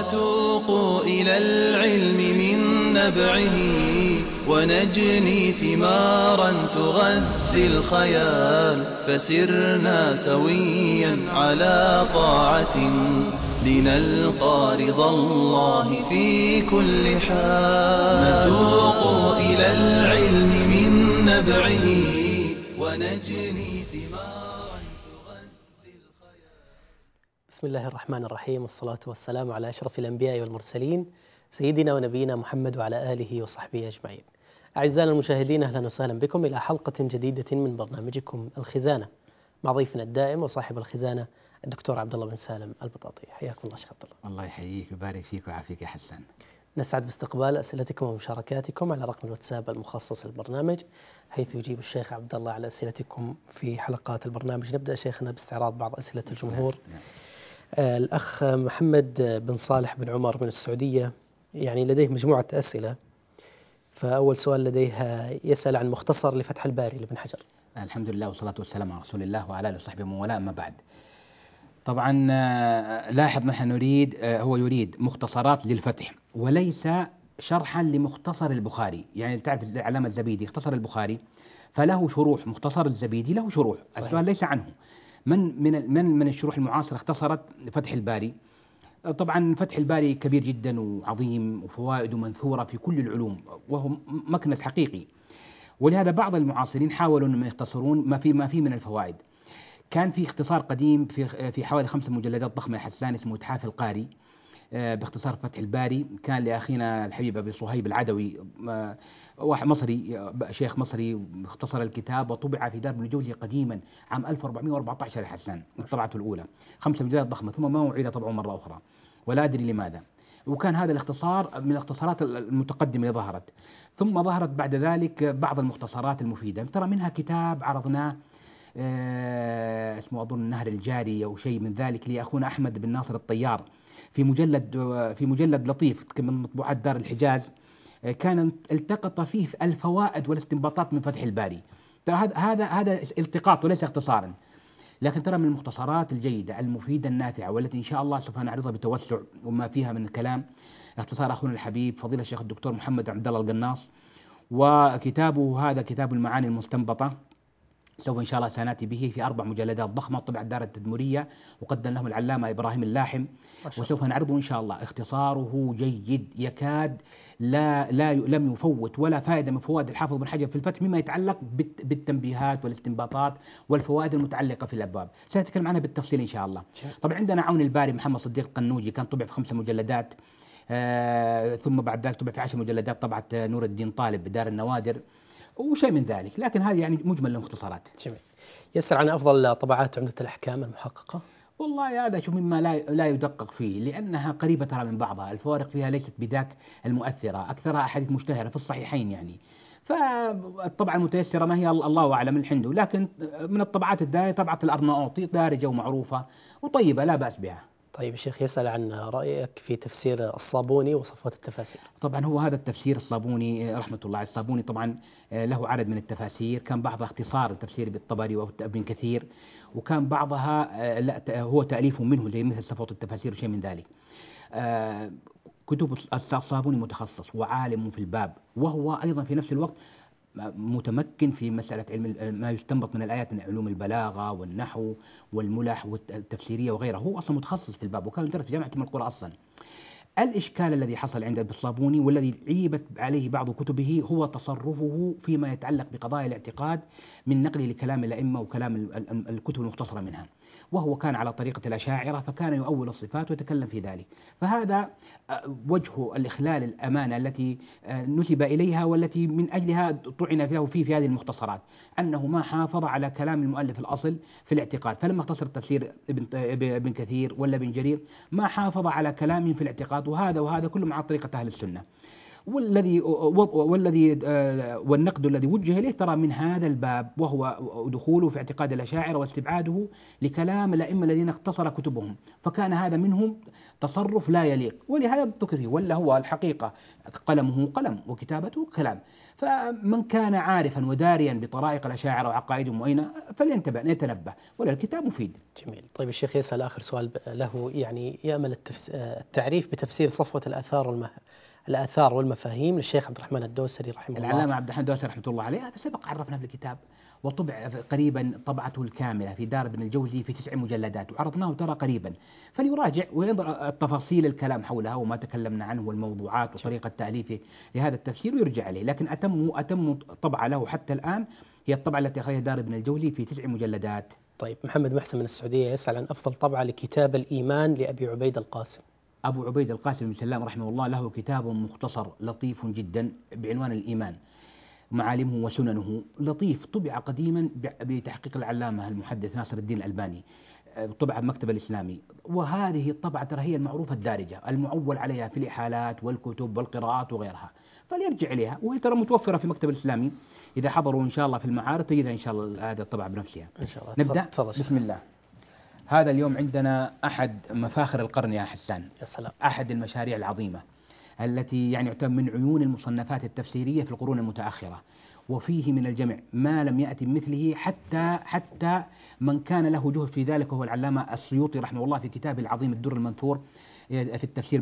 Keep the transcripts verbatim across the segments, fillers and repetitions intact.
نتوق إلى العلم من نبعه ونجني ثمارا تغذي الخيال فسرنا سويا على طاعة لنلقى رضا الله في كل حال نتوق إلى العلم من نبعه ونجني ثمارا تغذي الخيال. بسم الله الرحمن الرحيم، والصلاة والسلام على أشرف الأنبياء والمرسلين سيدنا ونبينا محمد وعلى آله وصحبه أجمعين. أعزائنا المشاهدين، أهلا وسهلا بكم إلى حلقة جديدة من برنامجكم الخزانة مع ضيفنا الدائم وصاحب الخزانة الدكتور عبد الله بن سالم البطاطي. حياكم الله شيخ عبد الله. الله يحييك ويبارك فيك ويعافيك يا حسن. نسعد باستقبال أسئلتكم ومشاركاتكم على رقم الواتساب المخصص للبرنامج، حيث يجيب الشيخ عبد الله على أسئلتكم في حلقات البرنامج. نبدأ شيخنا باستعراض بعض أسئلة الجمهور. نعم. آه الأخ محمد بن صالح بن عمر من السعودية يعني لديه مجموعة أسئلة. فأول سؤال لديه يسأل عن مختصر لفتح الباري لابن حجر. الحمد لله والصلاة والسلام على رسول الله وعلى آله وصحبه ومن والاه، أما بعد. طبعا لاحظ نحن نريد هو يريد مختصرات للفتح وليس شرحا لمختصر البخاري. يعني تعرف العلامة الزبيدي اختصر البخاري فله شروح، مختصر الزبيدي له شروح. صحيح. السؤال ليس عنه. من من من من الشروح المعاصرة اختصرت فتح الباري. طبعا فتح الباري كبير جدا وعظيم وفوائده منثورة في كل العلوم وهو مكنس حقيقي، ولهذا بعض المعاصرين حاولوا أن يختصرون ما فيه ما فيه من الفوائد. كان في اختصار قديم في في حوالي خمس مجلدات ضخمة حسان اسمه إتحاف القاري باختصار فتح الباري، كان لأخينا الحبيب أبي صهيب العدوي واحد مصري، شيخ مصري، اختصر الكتاب وطبع في دار ابن الجوزي قديما عام ألف وأربعمائة وأربعة عشر يا حسان، طبعته الأولى خمس مجلدات ضخمة ثم ما أعيد طبعه مرة أخرى ولا أدري لماذا. وكان هذا الاختصار من الاختصارات المتقدمة اللي ظهرت. ثم ظهرت بعد ذلك بعض المختصرات المفيدة، ترى منها كتاب عرضناه آه اسمه أظن النهر الجاري أو شيء من ذلك لأخونا أحمد بن ناصر الطيار في مجلد في مجلد لطيف من مطبوعات دار الحجاز، آه كان التقط فيه الفوائد والاستنباطات من فتح الباري. هذا هذا هذا التقاط وليس اختصارا، لكن ترى من المختصرات الجيدة المفيدة النافعة والتي إن شاء الله سوف نعرضها بتوسع وما فيها من الكلام اختصار أخونا الحبيب فضيلة الشيخ الدكتور محمد عبد الله القناص، وكتابه هذا كتاب المعاني المستنبطة سوف إن شاء الله سنأتي به في أربع مجلدات ضخمة طبع الدار التدمرية وقدم لهم العلامة إبراهيم اللاحم، وسوف نعرضه إن شاء الله. اختصاره جيد يكاد لا لا لم يفوت ولا فائدة من فوائد الحافظ بن حجر في الفتح مما يتعلق بالتنبيهات والاستنباطات والفوائد المتعلقة في الأبواب. سنتكلم عنها بالتفصيل إن شاء الله. طبعا عندنا عون الباري محمد صديق القنوجي كان طبع في خمسة مجلدات، آه ثم بعد ذلك طبع في عشر مجلدات طبعة نور الدين طالب بدار النوادر وشيء من ذلك، لكن هذه يعني مجمل المختصرات. جميل. يسأل عن أفضل طبعات عمدة الأحكام المحققة. والله هذا شو مما لا لا يدقق فيه، لأنها قريبة ترى من بعضها، الفوارق فيها ليست بذاك المؤثرة، أكثرها أحاديث مشتهرة في الصحيحين يعني. فالطبعة المتيسرة ما هي الله أعلم الحندو، لكن من الطبعات الدارجة طبعة الأرناؤوطي دارجة ومعروفة وطيبة لا بأس بها. طيب الشيخ يسأل عن رأيك في تفسير الصابوني وصفوة التفاسير. طبعا هو هذا التفسير الصابوني رحمة الله عليه، الصابوني طبعا له عدد من التفاسير، كان بعضها اختصار التفسير بالطبري وابن كثير، وكان بعضها هو تأليف منه زي مثل صفوة التفاسير وشيء من ذلك. كتب الصابوني متخصص وعالم في الباب، وهو أيضا في نفس الوقت متمكن في مسألة علم ما يستنبط من الآيات من علوم البلاغة والنحو والملح والتفسيرية وغيره. هو أصلا متخصص في الباب وكان يدرس في جامعة أم القرى أصلا. الإشكال الذي حصل عند الصابوني والذي عيبت عليه بعض كتبه هو تصرفه فيما يتعلق بقضايا الاعتقاد من نقله لكلام الأئمة وكلام الكتب المختصرة منها، وهو كان على طريقة الأشاعرة فكان يؤول الصفات ويتكلم في ذلك. فهذا وجه الإخلال الأمانة التي نسب إليها والتي من أجلها طعن فيه في في هذه المختصرات، أنه ما حافظ على كلام المؤلف الأصل في الاعتقاد. فلما اختصر تفسير ابن ابن كثير ولا ابن جرير ما حافظ على كلام في الاعتقاد، وهذا وهذا كله مع طريقة أهل السنة. والذي والذي والنقد الذي وجه إليه ترى من هذا الباب، وهو دخوله في اعتقاد الأشاعرة واستبعاده لكلام الأئمة الذين اختصر كتبهم، فكان هذا منهم تصرف لا يليق، ولهذا تكفي. ولا هو الحقيقة قلمه قلم وكتابته كلام، فمن كان عارفا وداريا بطرائق الأشاعرة وعقائدهم وأين فلينتبه يتنبه، ولا الكتاب مفيد. جميل. طيب الشيخ يسأل آخر سؤال له، يعني يأمل التفس... التعريف بتفسير صفوة الآثار والمه... الآثار والمفاهيم للشيخ عبد الرحمن الدوسري رحمه الله. العلامة عبد الرحمن الدوسري رحمه الله عليه، هذا سبق عرفنا في الكتاب، وطبع قريبا طبعته الكاملة في دار ابن الجوزي في تسع مجلدات، وعرضناه ترى قريبا، فليراجع وينظر التفاصيل الكلام حولها وما تكلمنا عنه والموضوعات وطريقة تأليفه لهذا التفسير ويرجع عليه. لكن أتم أتم طبعة له حتى الآن هي الطبعة التي أخرجها دار ابن الجوزي في تسع مجلدات. طيب محمد محسن من السعودية يسأل عن أفضل طبعة لكتاب الإيمان لأبي عبيد القاسم. أبو عبيد القاسم بن سلام رحمه الله له كتاب مختصر لطيف جدا بعنوان الإيمان، معالمه وسننه، لطيف، طبع قديما بتحقيق العلامة المحدث ناصر الدين الألباني، طبع المكتب الإسلامي، وهذه الطبعة ترى هي المعروفة الدارجة المعول عليها في الإحالات والكتب والقراءات وغيرها، فليرجع إليها، وهي ترى متوفرة في المكتب الإسلامي، إذا حضروا إن شاء الله في المعارض تجدها إن شاء الله هذه الطبعة بنفسها. إن شاء الله. نبدأ. تفضل. بسم الله. هذا اليوم عندنا أحد مفاخر القرن يا حسان. يا سلام. أحد المشاريع العظيمة التي يعني يعتبر من عيون المصنفات التفسيرية في القرون المتأخرة، وفيه من الجمع ما لم يأتي مثله حتى حتى من كان له جهد في ذلك، وهو العلامة السيوطي رحمه الله في كتابه العظيم الدر المنثور في التفسير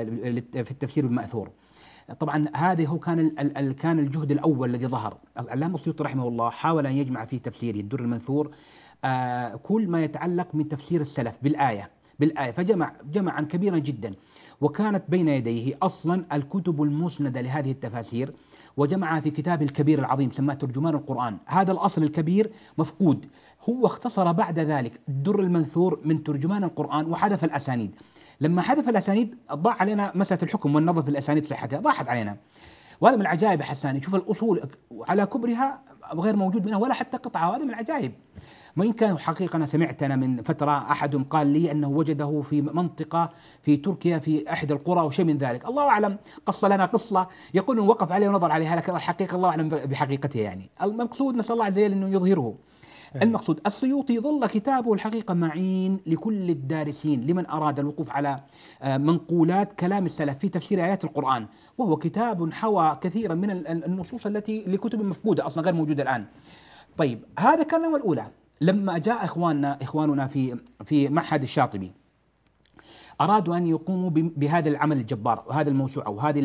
في التفسير بالمأثور. طبعا هذا هو كان كان الجهد الأول الذي ظهر. العلامة السيوطي رحمه الله حاول أن يجمع في تفسيره الدر المنثور آه كل ما يتعلق من تفسير السلف بالآية بالآية فجمع جمعا كبيرا جدا، وكانت بين يديه أصلا الكتب المسندة لهذه التفاسير، وجمعها في كتابه الكبير العظيم سماه ترجمان القرآن. هذا الأصل الكبير مفقود، هو اختصر بعد ذلك الدر المنثور من ترجمان القرآن وحذف الأسانيد. لما حذف الأسانيد ضاع علينا مسألة الحكم والنظر في الأسانيد صحتها، ضاعت علينا، وهذا من العجائب حسان. شوف الأصول على كبرها غير موجود منها ولا حتى قطعة، وهذا من العجائب. وإن كان حقيقة أنا سمعت أنا من فترة أحد قال لي أنه وجده في منطقة في تركيا في أحد القرى وشيء من ذلك، الله أعلم. قص لنا قصة يقول إنه وقف عليه ونظر عليها، لكن الحقيقة الله أعلم بحقيقتها. يعني المقصود نسأل الله عز وجل أنه يظهره. المقصود السيوطي ظل كتابه الحقيقة معين لكل الدارسين لمن أراد الوقوف على منقولات كلام السلف في تفسير آيات القرآن، وهو كتاب حوى كثيرا من النصوص التي لكتب مفقودة أصلا غير موجودة الآن. طيب هذا كان الأول الأولى. لما جاء إخواننا إخواننا في في معهد الشاطبي أرادوا أن يقوموا بهذا العمل الجبار وهذا الموسوعة وهذه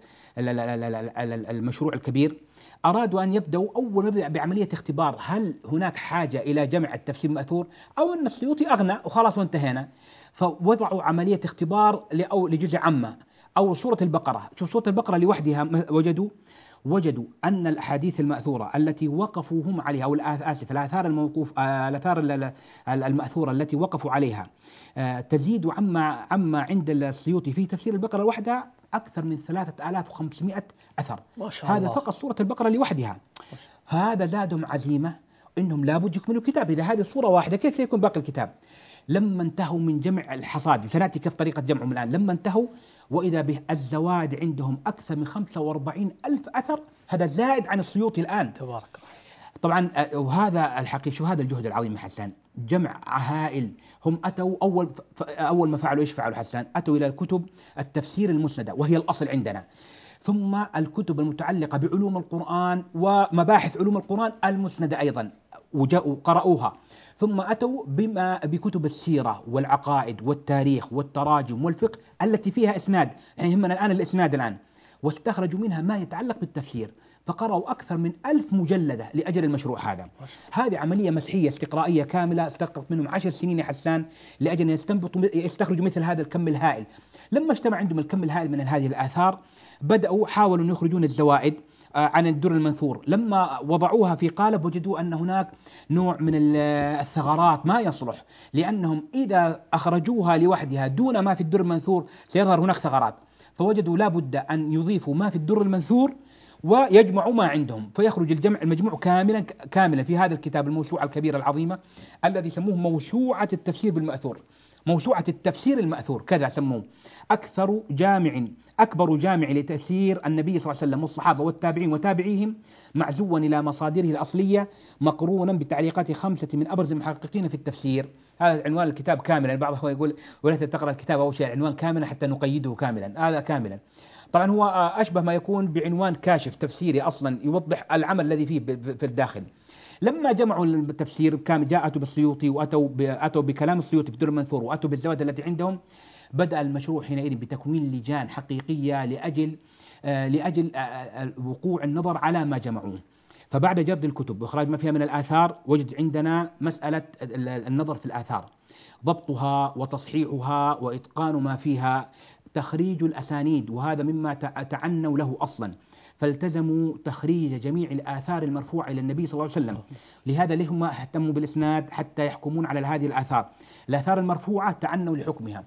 المشروع الكبير، أرادوا أن يبدأوا أول ما بعملية اختبار هل هناك حاجة إلى جمع التفسير المأثور أو أن السيوطي أغنى وخلاص وانتهينا. فوضعوا عملية اختبار لجزء عامة أو سورة البقرة. شوف سورة البقرة لوحدها وجدوا وجدوا أن الأحاديث المأثورة التي وقفوا هم عليها أو آسف الآثار الموقوف الآثار المأثورة التي وقفوا عليها تزيد عما عما عند السيوطي في تفسير البقرة لوحدها أكثر من ثلاثة آلاف وخمسمائة أثر. ما شاء هذا الله. فقط سورة البقرة لوحدها. هذا زادهم عزيمة إنهم لابد يكملوا الكتاب. إذا هذه الصورة واحدة كيف سيكون باقي الكتاب؟ لما انتهوا من جمع الحصاد، سنأتي كيف طريقة جمعهم الآن، لما انتهوا وإذا به الزواد عندهم أكثر من خمسة وأربعين ألف أثر، هذا زائد عن السيوطي الآن. تبارك الله. طبعا وهذا الحقيقة شو هذا الجهد العظيم حسان، جمع هائل. هم أتوا أول أول ما فعلوا إيش فعلوا حسان؟ أتوا إلى الكتب التفسير المسندة وهي الأصل عندنا، ثم الكتب المتعلقة بعلوم القرآن ومباحث علوم القرآن المسندة أيضا وجاءوا قرأوها، ثم أتوا بما بكتب السيرة والعقائد والتاريخ والتراجم والفقه التي فيها إسناد، يعني يهمنا الآن الإسناد الآن، واستخرجوا منها ما يتعلق بالتفسير، فقرأوا أكثر من ألف مجلدة لأجل المشروع هذا. هذه عملية مسحية استقرائية كاملة استغرقت منهم عشر سنين يا حسان لأجل أن يستنبطوا يستخرجوا مثل هذا الكم الهائل. لما اجتمع عندهم الكم الهائل من هذه الآثار بدأوا حاولوا أن يخرجون الزوائد عن الدر المنثور. لما وضعوها في قالب وجدوا أن هناك نوع من الثغرات ما يصلح، لأنهم إذا أخرجوها لوحدها دون ما في الدر المنثور سيظهر هناك ثغرات، فوجدوا لا بد أن يضيفوا ما في الدر المنثور ويجمعوا ما عندهم، فيخرج الجمع المجموع كاملا كاملا في هذا الكتاب الموسوعة الكبيرة العظيمة الذي سموه موسوعة التفسير بالمأثور. موسوعة التفسير المأثور كذا سموه، أكثر جامع أكبر جامع لتفسير النبي صلى الله عليه وسلم والصحابة والتابعين وتابعيهم، معزوا إلى مصادره الأصلية، مقرونا بتعليقات خمسة من أبرز المحققين في التفسير. هذا عنوان الكتاب كاملا. بعض الأخوة يقول ولا تقرأ الكتاب أول شيء العنوان كاملا حتى نقيده كاملا، هذا كاملا. طبعا هو أشبه ما يكون بعنوان كاشف تفسيري أصلا يوضح العمل الذي فيه في الداخل. لما جمعوا التفسير كان جاءتوا بالسيوطي وأتوا أتوا بكلام السيوطي في الدر المنثور وأتوا بالزوائد التي عندهم، بدأ المشروع حينئذ بتكوين لجان حقيقية لأجل آه لأجل آه وقوع النظر على ما جمعوه. فبعد جرد الكتب وإخراج ما فيها من الآثار، وجد عندنا مسألة النظر في الآثار، ضبطها وتصحيحها وإتقان ما فيها، تخريج الأسانيد، وهذا مما تعنوا له أصلا، فالتزموا تخريج جميع الآثار المرفوعة إلى النبي صلى الله عليه وسلم. لهذا لهم اهتموا بالإسناد حتى يحكمون على هذه الآثار. الآثار المرفوعة تعنوا لحكمها،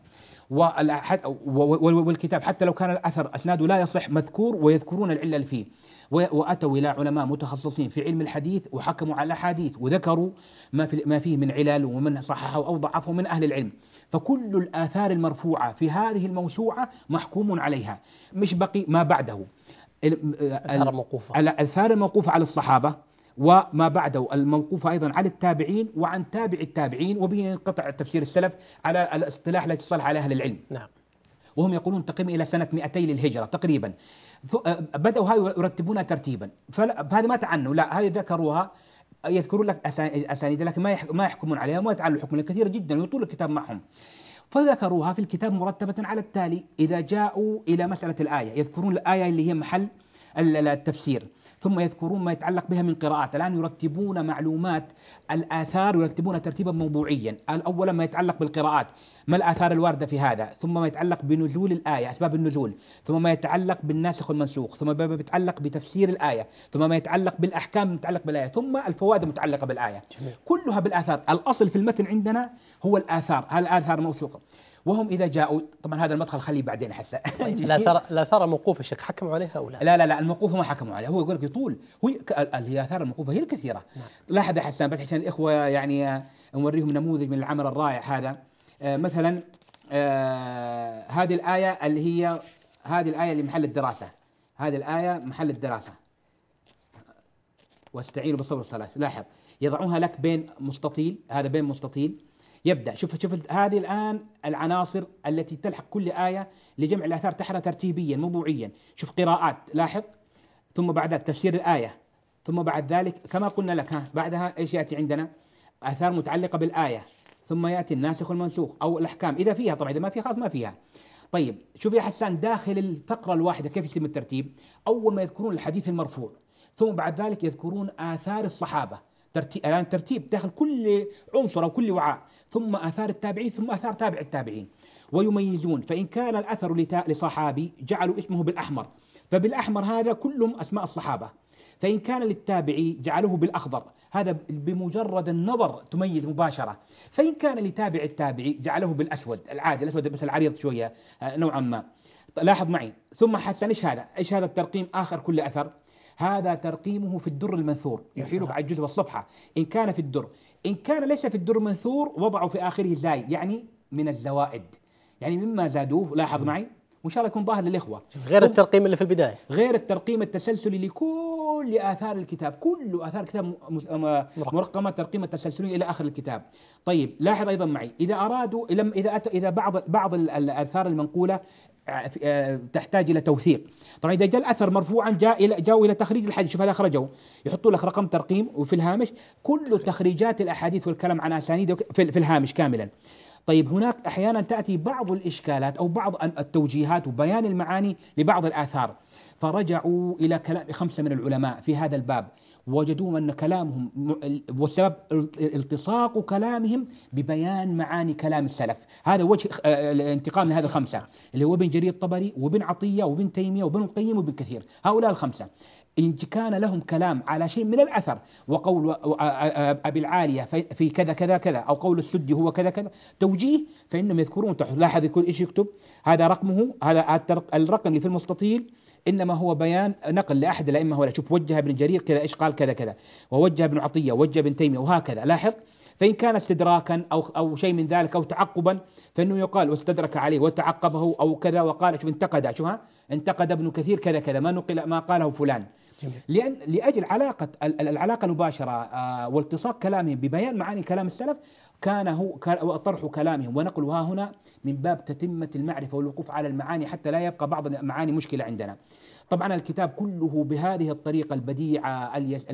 والكتاب حتى لو كان الأثر أسناده لا يصح مذكور ويذكرون العلة اللي فيه، وأتوا إلى علماء متخصصين في علم الحديث وحكموا على الأحاديث وذكروا ما, في ما فيه من علل ومن صححه أو ضعفه من أهل العلم. فكل الآثار المرفوعة في هذه الموسوعة محكوم عليها، مش بقي ما بعده. الآثار الموقوفة الآثار الموقوفة على الصحابة، وما بعده الموقوفة أيضا على التابعين وعن تابع التابعين، وبه ينقطع تفسير السلف على الاصطلاح التي صلح على أهل العلم. نعم. وهم يقولون تقريبا إلى سنة مئتين للهجرة تقريبا. بدأوا هاي يرتبونها ترتيبا، فهذا ما تعنوا، لا هذه ذكروها يذكرون لك أسانيد لكن ما ما يحكمون عليها وما يتعلوا حكم كثير جدا ويطول الكتاب معهم. فذكروها في الكتاب مرتبة على التالي: إذا جاءوا إلى مسألة الآية يذكرون الآية اللي هي محل التفسير، ثم يذكرون ما يتعلق بها من قراءات. الآن يرتبون معلومات الآثار ويرتبونها ترتيبا موضوعيا. أولا ما يتعلق بالقراءات، ما الآثار الواردة في هذا، ثم ما يتعلق بنزول الآية، أسباب النزول، ثم ما يتعلق بالناسخ والمنسوخ، ثم ما يتعلق بتفسير الآية، ثم ما يتعلق بالأحكام المتعلقة بالآية، ثم الفوائد المتعلقة بالآية. كلها بالآثار. الأصل في المتن عندنا هو الآثار، هذه الآثار موثوقة. وهم إذا جاءوا، طبعا هذا المدخل خليه بعدين حتى لا ترى لا ترى موقوفة شيخ حكموا عليها أو لا؟ لا لا لا الموقوفة ما حكموا عليها، هو يقول لك يطول، هو الآثار الموقوفة هي الكثيرة. نعم. لاحظ حسان بس عشان الإخوة يعني نوريهم نموذج من العمل الرائع هذا. آه مثلا آه هذه الآية اللي هي هذه الآية اللي محل الدراسة، هذه الآية محل الدراسة، واستعينوا بالصبر والصلاة. لاحظ يضعونها لك بين مستطيل، هذا بين مستطيل. يبدأ شوف شوف هذه الآن العناصر التي تلحق كل آية لجمع الآثار تحرى ترتيبيا موضوعيا. شوف قراءات، لاحظ، ثم بعد ذلك تفسير الآية، ثم بعد ذلك كما قلنا لك ها بعدها إيش يأتي عندنا؟ آثار متعلقة بالآية، ثم يأتي الناسخ والمنسوخ أو الأحكام إذا فيها، طبعا إذا ما فيها خلاص ما فيها. طيب شوف يا حسان داخل الفقرة الواحدة كيف يتم الترتيب؟ أول ما يذكرون الحديث المرفوع، ثم بعد ذلك يذكرون آثار الصحابة، ترتيب الآن ترتيب داخل كل عنصر أو كل وعاء، ثم آثار التابعين، ثم آثار تابع التابعين. ويميزون، فإن كان الأثر لصحابي جعلوا اسمه بالأحمر، فبالأحمر هذا كلهم أسماء الصحابة. فإن كان للتابعي جعلوه بالأخضر، هذا بمجرد النظر تميز مباشرة. فإن كان لتابع التابعي جعله بالأسود العادي، الأسود بس العريض شوية نوعا ما. لاحظ معي. ثم حسن إيش هذا؟ إيش هذا الترقيم آخر كل أثر؟ هذا ترقيمه في الدر المنثور، يحيلك على الجزء والصفحة إن كان في الدر. إن كان ليس في الدر المنثور وضعوا في آخره زاي، يعني من الزوائد، يعني مما زادوه. لاحظ معي وإن شاء الله يكون ظاهر للإخوة. غير الترقيم اللي في البداية، غير الترقيم التسلسلي لكل آثار الكتاب، كل آثار الكتاب مرقمة ترقيم التسلسلي إلى آخر الكتاب. طيب لاحظ أيضا معي، إذا أرادوا إذا أتى إذا بعض بعض الآثار المنقولة تحتاج إلى توثيق. طبعا إذا جاء الأثر مرفوعا جاء إلى جاءوا إلى تخريج الحديث، شوف هذا خرجوا يحطوا لك رقم ترقيم وفي الهامش كل تخريجات الأحاديث والكلام عن أسانيد في الهامش كاملا. طيب هناك أحيانا تأتي بعض الإشكالات أو بعض التوجيهات وبيان المعاني لبعض الآثار، فرجعوا إلى كلام خمسة من العلماء في هذا الباب، وجدوا أن كلامهم والسبب التصاق كلامهم ببيان معاني كلام السلف. هذا وجه الانتقام من هذا الخمسة اللي هو ابن جرير الطبري وابن عطية وابن تيمية وابن القيم وابن كثير. هؤلاء الخمسة إن كان لهم كلام على شيء من الأثر، وقول أبي العالية في كذا كذا كذا، أو قول السدي هو كذا كذا توجيه، فإنهم يذكرون تحت. لاحظ يقول إيش يكتب؟ هذا رقمه، هذا الرقم اللي في المستطيل إنما هو بيان نقل لأحد الأئمة ولا. شوف وجه ابن جرير كذا إيش قال كذا كذا، ووجه ابن عطية ووجه ابن تيمية وهكذا. لاحظ. فإن كان استدراكا أو أو شيء من ذلك أو تعقبا فإنه يقال واستدرك عليه وتعقبه أو كذا وقال شوف انتقد شوف انتقد ابن كثير كذا كذا ما نقل ما قاله فلان. جميل. لأن لأجل علاقة العلاقة المباشرة آه والتصاق كلامهم ببيان معاني كلام السلف كان هو طرح كلامهم ونقلها هنا من باب تتمة المعرفة والوقوف على المعاني حتى لا يبقى بعض المعاني مشكلة عندنا. طبعا الكتاب كله بهذه الطريقة البديعة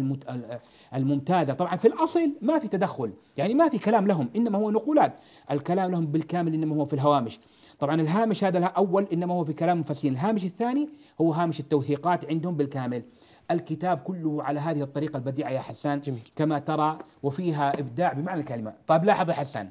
الممتازة. طبعا في الأصل ما في تدخل، يعني ما في كلام لهم، إنما هو نقولات. الكلام لهم بالكامل إنما هو في الهوامش. طبعا الهامش هذا الأول إنما هو في كلام المفسرين، الهامش الثاني هو هامش التوثيقات عندهم بالكامل. الكتاب كله على هذه الطريقة البديعة يا حسان. جميل. كما ترى وفيها إبداع بمعنى الكلمة. طيب لاحظ يا حسان،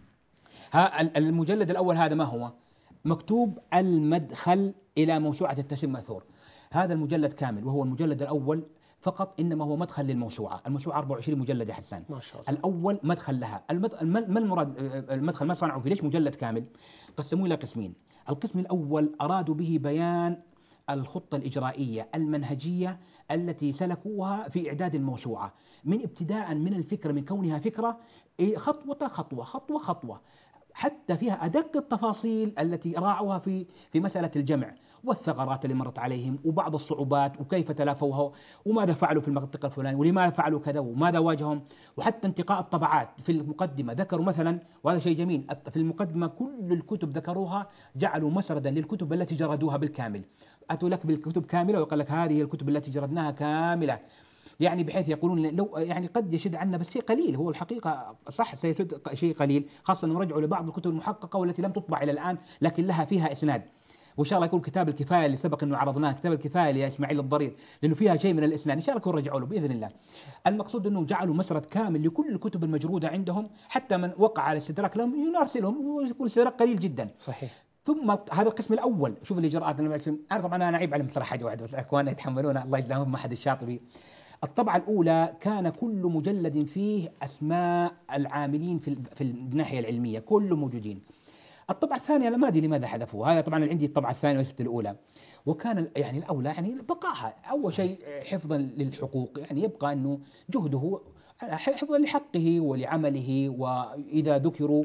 ها المجلد الأول هذا ما هو؟ مكتوب المدخل إلى موسوعة التفسير المأثور. هذا المجلد كامل وهو المجلد الأول فقط، إنما هو مدخل للموسوعة. الموسوعة أربعة وعشرين مجلد يا حسان. ما شاء الله. الأول مدخل لها. المد... ما المراد المدخل ما صنعوا فيه؟ ليش مجلد كامل؟ قسموه إلى قسمين. القسم الأول أرادوا به بيان الخطة الإجرائية المنهجية التي سلكوها في إعداد الموسوعة، من ابتداء من الفكرة، من كونها فكرة خطوة خطوة خطوة خطوة، حتى فيها أدق التفاصيل التي راعوها في في مسألة الجمع والثغرات اللي مرت عليهم وبعض الصعوبات وكيف تلافوها وماذا فعلوا في المنطقة الفلانية ولماذا فعلوا كذا وماذا واجههم، وحتى انتقاء الطبعات. في المقدمة ذكروا مثلا، وهذا شيء جميل، في المقدمة كل الكتب ذكروها، جعلوا مسردا للكتب التي جردوها بالكامل. أتوا لك بالكتب كاملة وقال لك هذه الكتب التي جردناها كاملة، يعني بحيث يقولون لو يعني قد يشد عنا بس شيء قليل. هو الحقيقة صح سيشد شيء قليل، خاصة أنه رجعوا لبعض الكتب المحققة والتي لم تطبع إلى الآن لكن لها فيها إسناد. وإن شاء الله يكون كتاب الكفاية اللي سبق أنه عرضناه، كتاب الكفاية لإسماعيل الضرير، لأنه فيها شيء من الإسناد، إن شاء الله يكون رجعوا له بإذن الله. المقصود أنه جعلوا مسرد كامل لكل الكتب المجرودة عندهم، حتى من وقع على الاستدراك لهم ينارسلهم ويكون استدراك قليل جدا. صحيح. ثم هذا القسم الأول، شوف الإجراءات. أنا طبعا أنا عيب على مصطلح حاجة واحدة، بس أخواننا يتحملون الله يجزاهم ما حد الشاطبي. الطبعة الأولى كان كل مجلد فيه أسماء العاملين في في الناحية العلمية كله موجودين. الطبعة الثانية أنا ما أدري لماذا حذفوها، هذا طبعا عندي الطبعة الثانية وليست الأولى. وكان يعني الأولى يعني بقاها، أول شيء حفظا للحقوق، يعني يبقى أنه جهده حفظا لحقه ولعمله، وإذا ذكروا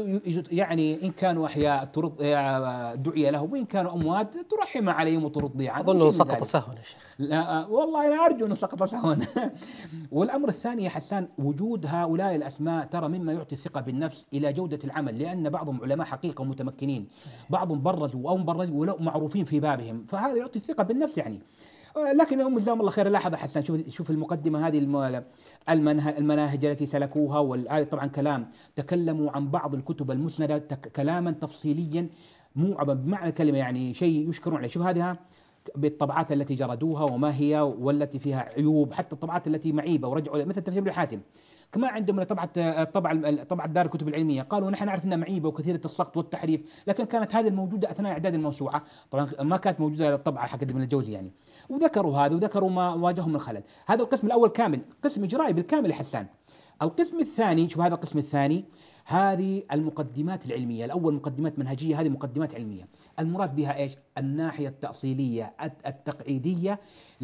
يعني إن كانوا أحياء ترد دعي له، وإن كانوا أموات ترحم عليهم وترضي عنهم. أظنه سقط سهوا يا شيخ. لا والله أنا أرجو أنه سقط سهوا. والأمر الثاني يا حسان، وجود هؤلاء الأسماء ترى مما يعطي الثقة بالنفس إلى جودة العمل، لأن بعضهم علماء حقيقة متمكنين، بعضهم برزوا أو مبرزوا ولو معروفين في بابهم، فهذا يعطي الثقة بالنفس يعني. لكن يوم جزاهم الله خير، لاحظ حسن، شوف شوف المقدمة هذه المناهج التي سلكوها، وهذا طبعا كلام تكلموا عن بعض الكتب المسندة كلاما تفصيليا موعبا بمعنى الكلمة، يعني شيء يشكرون عليه. شوف هذه بالطبعات التي جردوها وما هي والتي فيها عيوب، حتى الطبعات التي معيبة ورجعوا مثل تفسير ابن حاتم. كما عندهم طبعة طبعا طبعة دار الكتب العلمية، قالوا نحن نعرف انها معيبة وكثيرة السقط والتحريف، لكن كانت هذه الموجودة اثناء اعداد الموسوعة، طبعا ما كانت موجودة الطبعة حق ابن الجوزي يعني. وذكروا هذا وذكروا ما واجههم من خلل. هذا القسم الأول كامل، قسم إجرائي بالكامل حسان. القسم الثاني، شوف هذا القسم الثاني، هذه المقدمات العلمية. الأول مقدمات منهجية، هذه مقدمات علمية. المراد بها إيش؟ الناحية التأصيلية التقعيدية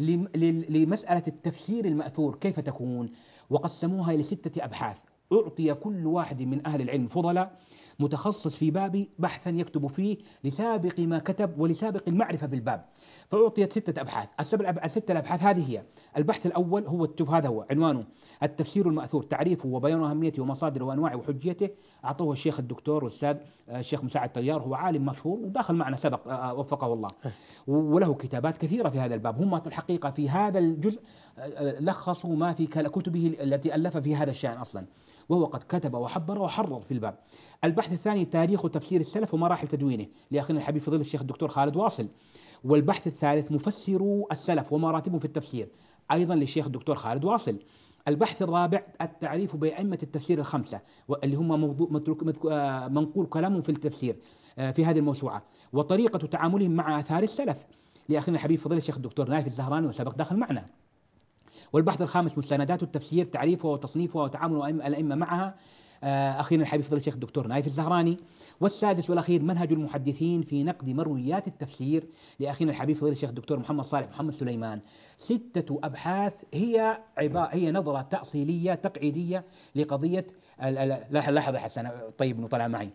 لمسألة التفسير المأثور كيف تكون، وقسموها إلى ستة أبحاث. أعطي كل واحد من أهل العلم فضلاء متخصص في باب بحثا يكتب فيه لسابق ما كتب ولسابق المعرفة بالباب، فأعطيت ستة أبحاث. الستة الأبحاث هذه هي: البحث الأول هو شوف هذا هو عنوانه التفسير المأثور، تعريفه وبيان أهميته ومصادره وأنواعه وحجيته. أعطوه الشيخ الدكتور والأستاذ الشيخ مساعد طيار، هو عالم مشهور وداخل معنا سبق وفقه الله، وله كتابات كثيرة في هذا الباب. هم الحقيقة في هذا الجزء لخصوا ما في كتبه التي ألف في هذا الشأن أصلا، وهو قد كتب وحبر وحرر في الباب. البحث الثاني تاريخ تفسير السلف ومراحل تدوينه لأخينا الحبيب فضيلة الشيخ الدكتور خالد واصل. والبحث الثالث مفسرو السلف ومراتبهم في التفسير، أيضا للشيخ الدكتور خالد واصل. البحث الرابع التعريف بأئمة التفسير الخمسة اللي هم موضوع منقول كلامهم في التفسير في هذه الموسوعة، وطريقة تعاملهم مع آثار السلف لأخينا الحبيب فضيلة الشيخ الدكتور نايف الزهراني وسبق داخل معنا. والبحث الخامس مستندات التفسير، تعريفها وتصنيفها وتعامل الأئمة معها، أخينا الحبيب فضيلة الشيخ الدكتور نايف الزهراني. والسادس والأخير منهج المحدثين في نقد مرويات التفسير لأخينا الحبيب فضيلة الشيخ الدكتور محمد صالح محمد سليمان. ستة أبحاث هي عبارة هي نظرة تأصيلية تقعيدية لقضية. لاحظ لاحظ حسن طيب إنه طلع معي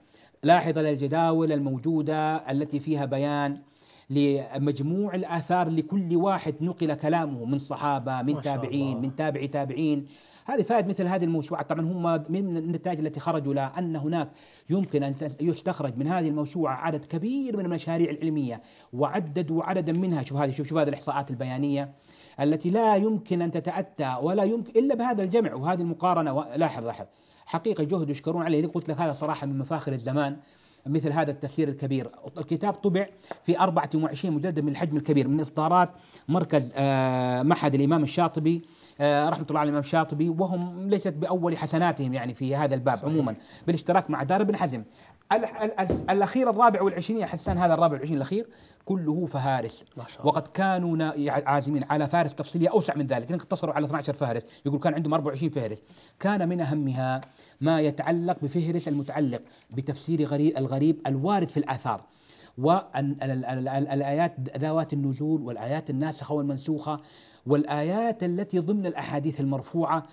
لاحظ الجداول الموجودة التي فيها بيان لمجموع الآثار لكل واحد نقل كلامه من صحابة، من تابعين، من تابع تابعين. هذه فائدة مثل هذه الموسوعة. طبعا هم من النتائج التي خرجوا لها أن هناك يمكن أن يستخرج من هذه الموسوعة عدد كبير من المشاريع العلمية، وعددوا عددا منها. شوف هذه، شوف شوف هذه الإحصاءات البيانية التي لا يمكن أن تتأتى ولا يمكن إلا بهذا الجمع وهذه المقارنة. لاحظ لاحظ حقيقة جهد يشكرون عليه. قلت لك هذا صراحة من مفاخر الزمان مثل هذا التفسير الكبير. الكتاب طبع في أربعة وعشرين مجلد من الحجم الكبير من إصدارات مركز معهد الإمام الشاطبي رحمة الله على الإمام الشاطبي، وهم ليست بأول حسناتهم يعني في هذا الباب صحيح. عموما بالاشتراك مع دار ابن حزم. الأخير الرابع والعشرين يا حسان، هذا الرابع والعشرين الأخير كله فهارس، وقد كانوا عازمين على فارس تفصيلية أوسع من ذلك، لكن اقتصروا على اثني عشر فهرس. يقول كان عندهم أربعة وعشرين فهرس. كان من أهمها ما يتعلق بفهرس المتعلق بتفسير غريب الغريب الوارد في الآثار، والآيات ذوات النزول، والآيات الناسخة والمنسوخة، والآيات التي ضمن الأحاديث المرفوعة،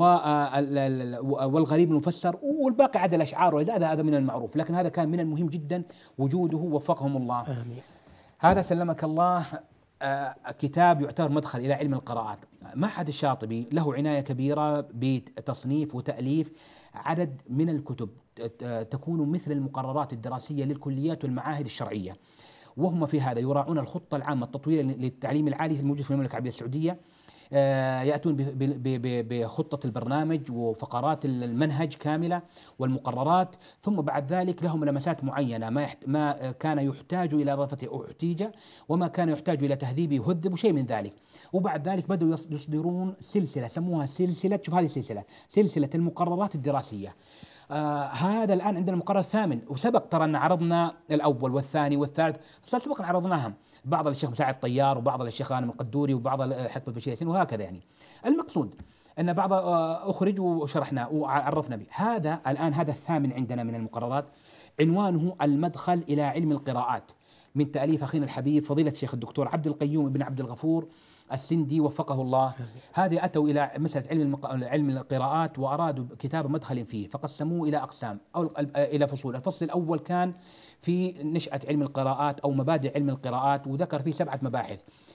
والغريب المفسر، والباقي عدا الأشعار. وهذا هذا من المعروف، لكن هذا كان من المهم جدا وجوده، وفقهم الله. آمين. هذا سلمك الله كتاب يعتبر مدخل إلى علم القراءات. معهد الشاطبي له عناية كبيرة بتصنيف وتأليف عدد من الكتب تكون مثل المقررات الدراسية للكليات والمعاهد الشرعية، وهم في هذا يراعون الخطة العامة التطويرية للتعليم العالي الموجود في المملكة العربية السعودية. يأتون بخطة البرنامج وفقرات المنهج كاملة والمقررات، ثم بعد ذلك لهم لمسات معينة، ما, يحت... ما كان يحتاج إلى إضافته احتيج، وما كان يحتاج إلى تهذيبه هذب، وشيء من ذلك. وبعد ذلك بدأوا يصدرون سلسلة سموها سلسلة، شوف هذه السلسلة، سلسلة المقررات الدراسية. آه هذا الآن عندنا المقرر الثامن، وسبق ترى أن عرضنا الأول والثاني والثالث، سبق عرضناهم، بعض الشيخ مساعد طيار، وبعض الشيخ غانم القدوري، وبعض الحكم البشير ياسين، وهكذا. يعني المقصود أن بعض أخرج وشرحنا وعرفنا به. هذا الآن هذا الثامن عندنا من المقررات، عنوانه المدخل إلى علم القراءات، من تأليف أخينا الحبيب فضيلة الشيخ الدكتور عبد القيوم بن عبد الغفور السندي وفقه الله. هذه أتوا إلى مسألة علم المق... علم القراءات، وأرادوا كتاب مدخل فيه، فقسموه إلى أقسام أو إلى فصول. الفصل الأول كان في نشأة علم القراءات أو مبادئ علم القراءات، وذكر فيه سبعة مباحث.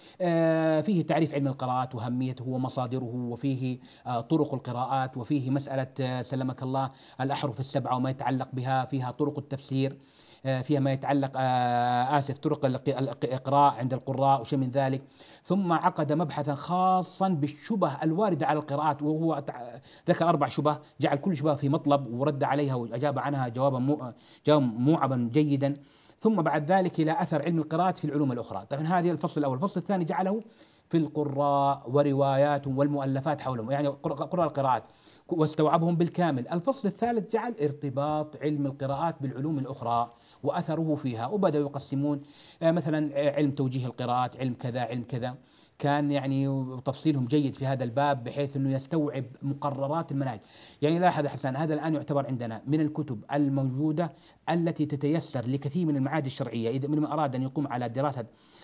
فيه تعريف علم القراءات وأهميته ومصادره، وفيه طرق القراءات، وفيه مسألة سلمك الله الأحرف السبعة وما يتعلق بها، فيها طرق التفسير، فيها ما يتعلق آسف طرق الإقراء عند القراء وشيء من ذلك. ثم عقد مبحثا خاصا بالشبه الواردة على القراءات، وهو ذكر أربع شبه، جعل كل شبه في مطلب ورد عليها وأجاب عنها جوابا موعبا جيدا. ثم بعد ذلك إلى أثر علم القراءات في العلوم الأخرى. طبعا هذا الفصل الأول. الفصل الثاني جعله في القراء ورواياتهم والمؤلفات حولهم، يعني قراء القراءات، واستوعبهم بالكامل. الفصل الثالث جعل ارتباط علم القراءات بالعلوم الأخرى وأثره فيها، وبدأوا يقسمون مثلا علم توجيه القراءات، علم كذا، علم كذا. كان يعني تفصيلهم جيد في هذا الباب، بحيث أنه يستوعب مقررات المناهج. يعني لاحظ حسن، هذا الآن يعتبر عندنا من الكتب الموجودة التي تتيسر لكثير من المعاهد الشرعية إذا من أراد أن يقوم على دراسة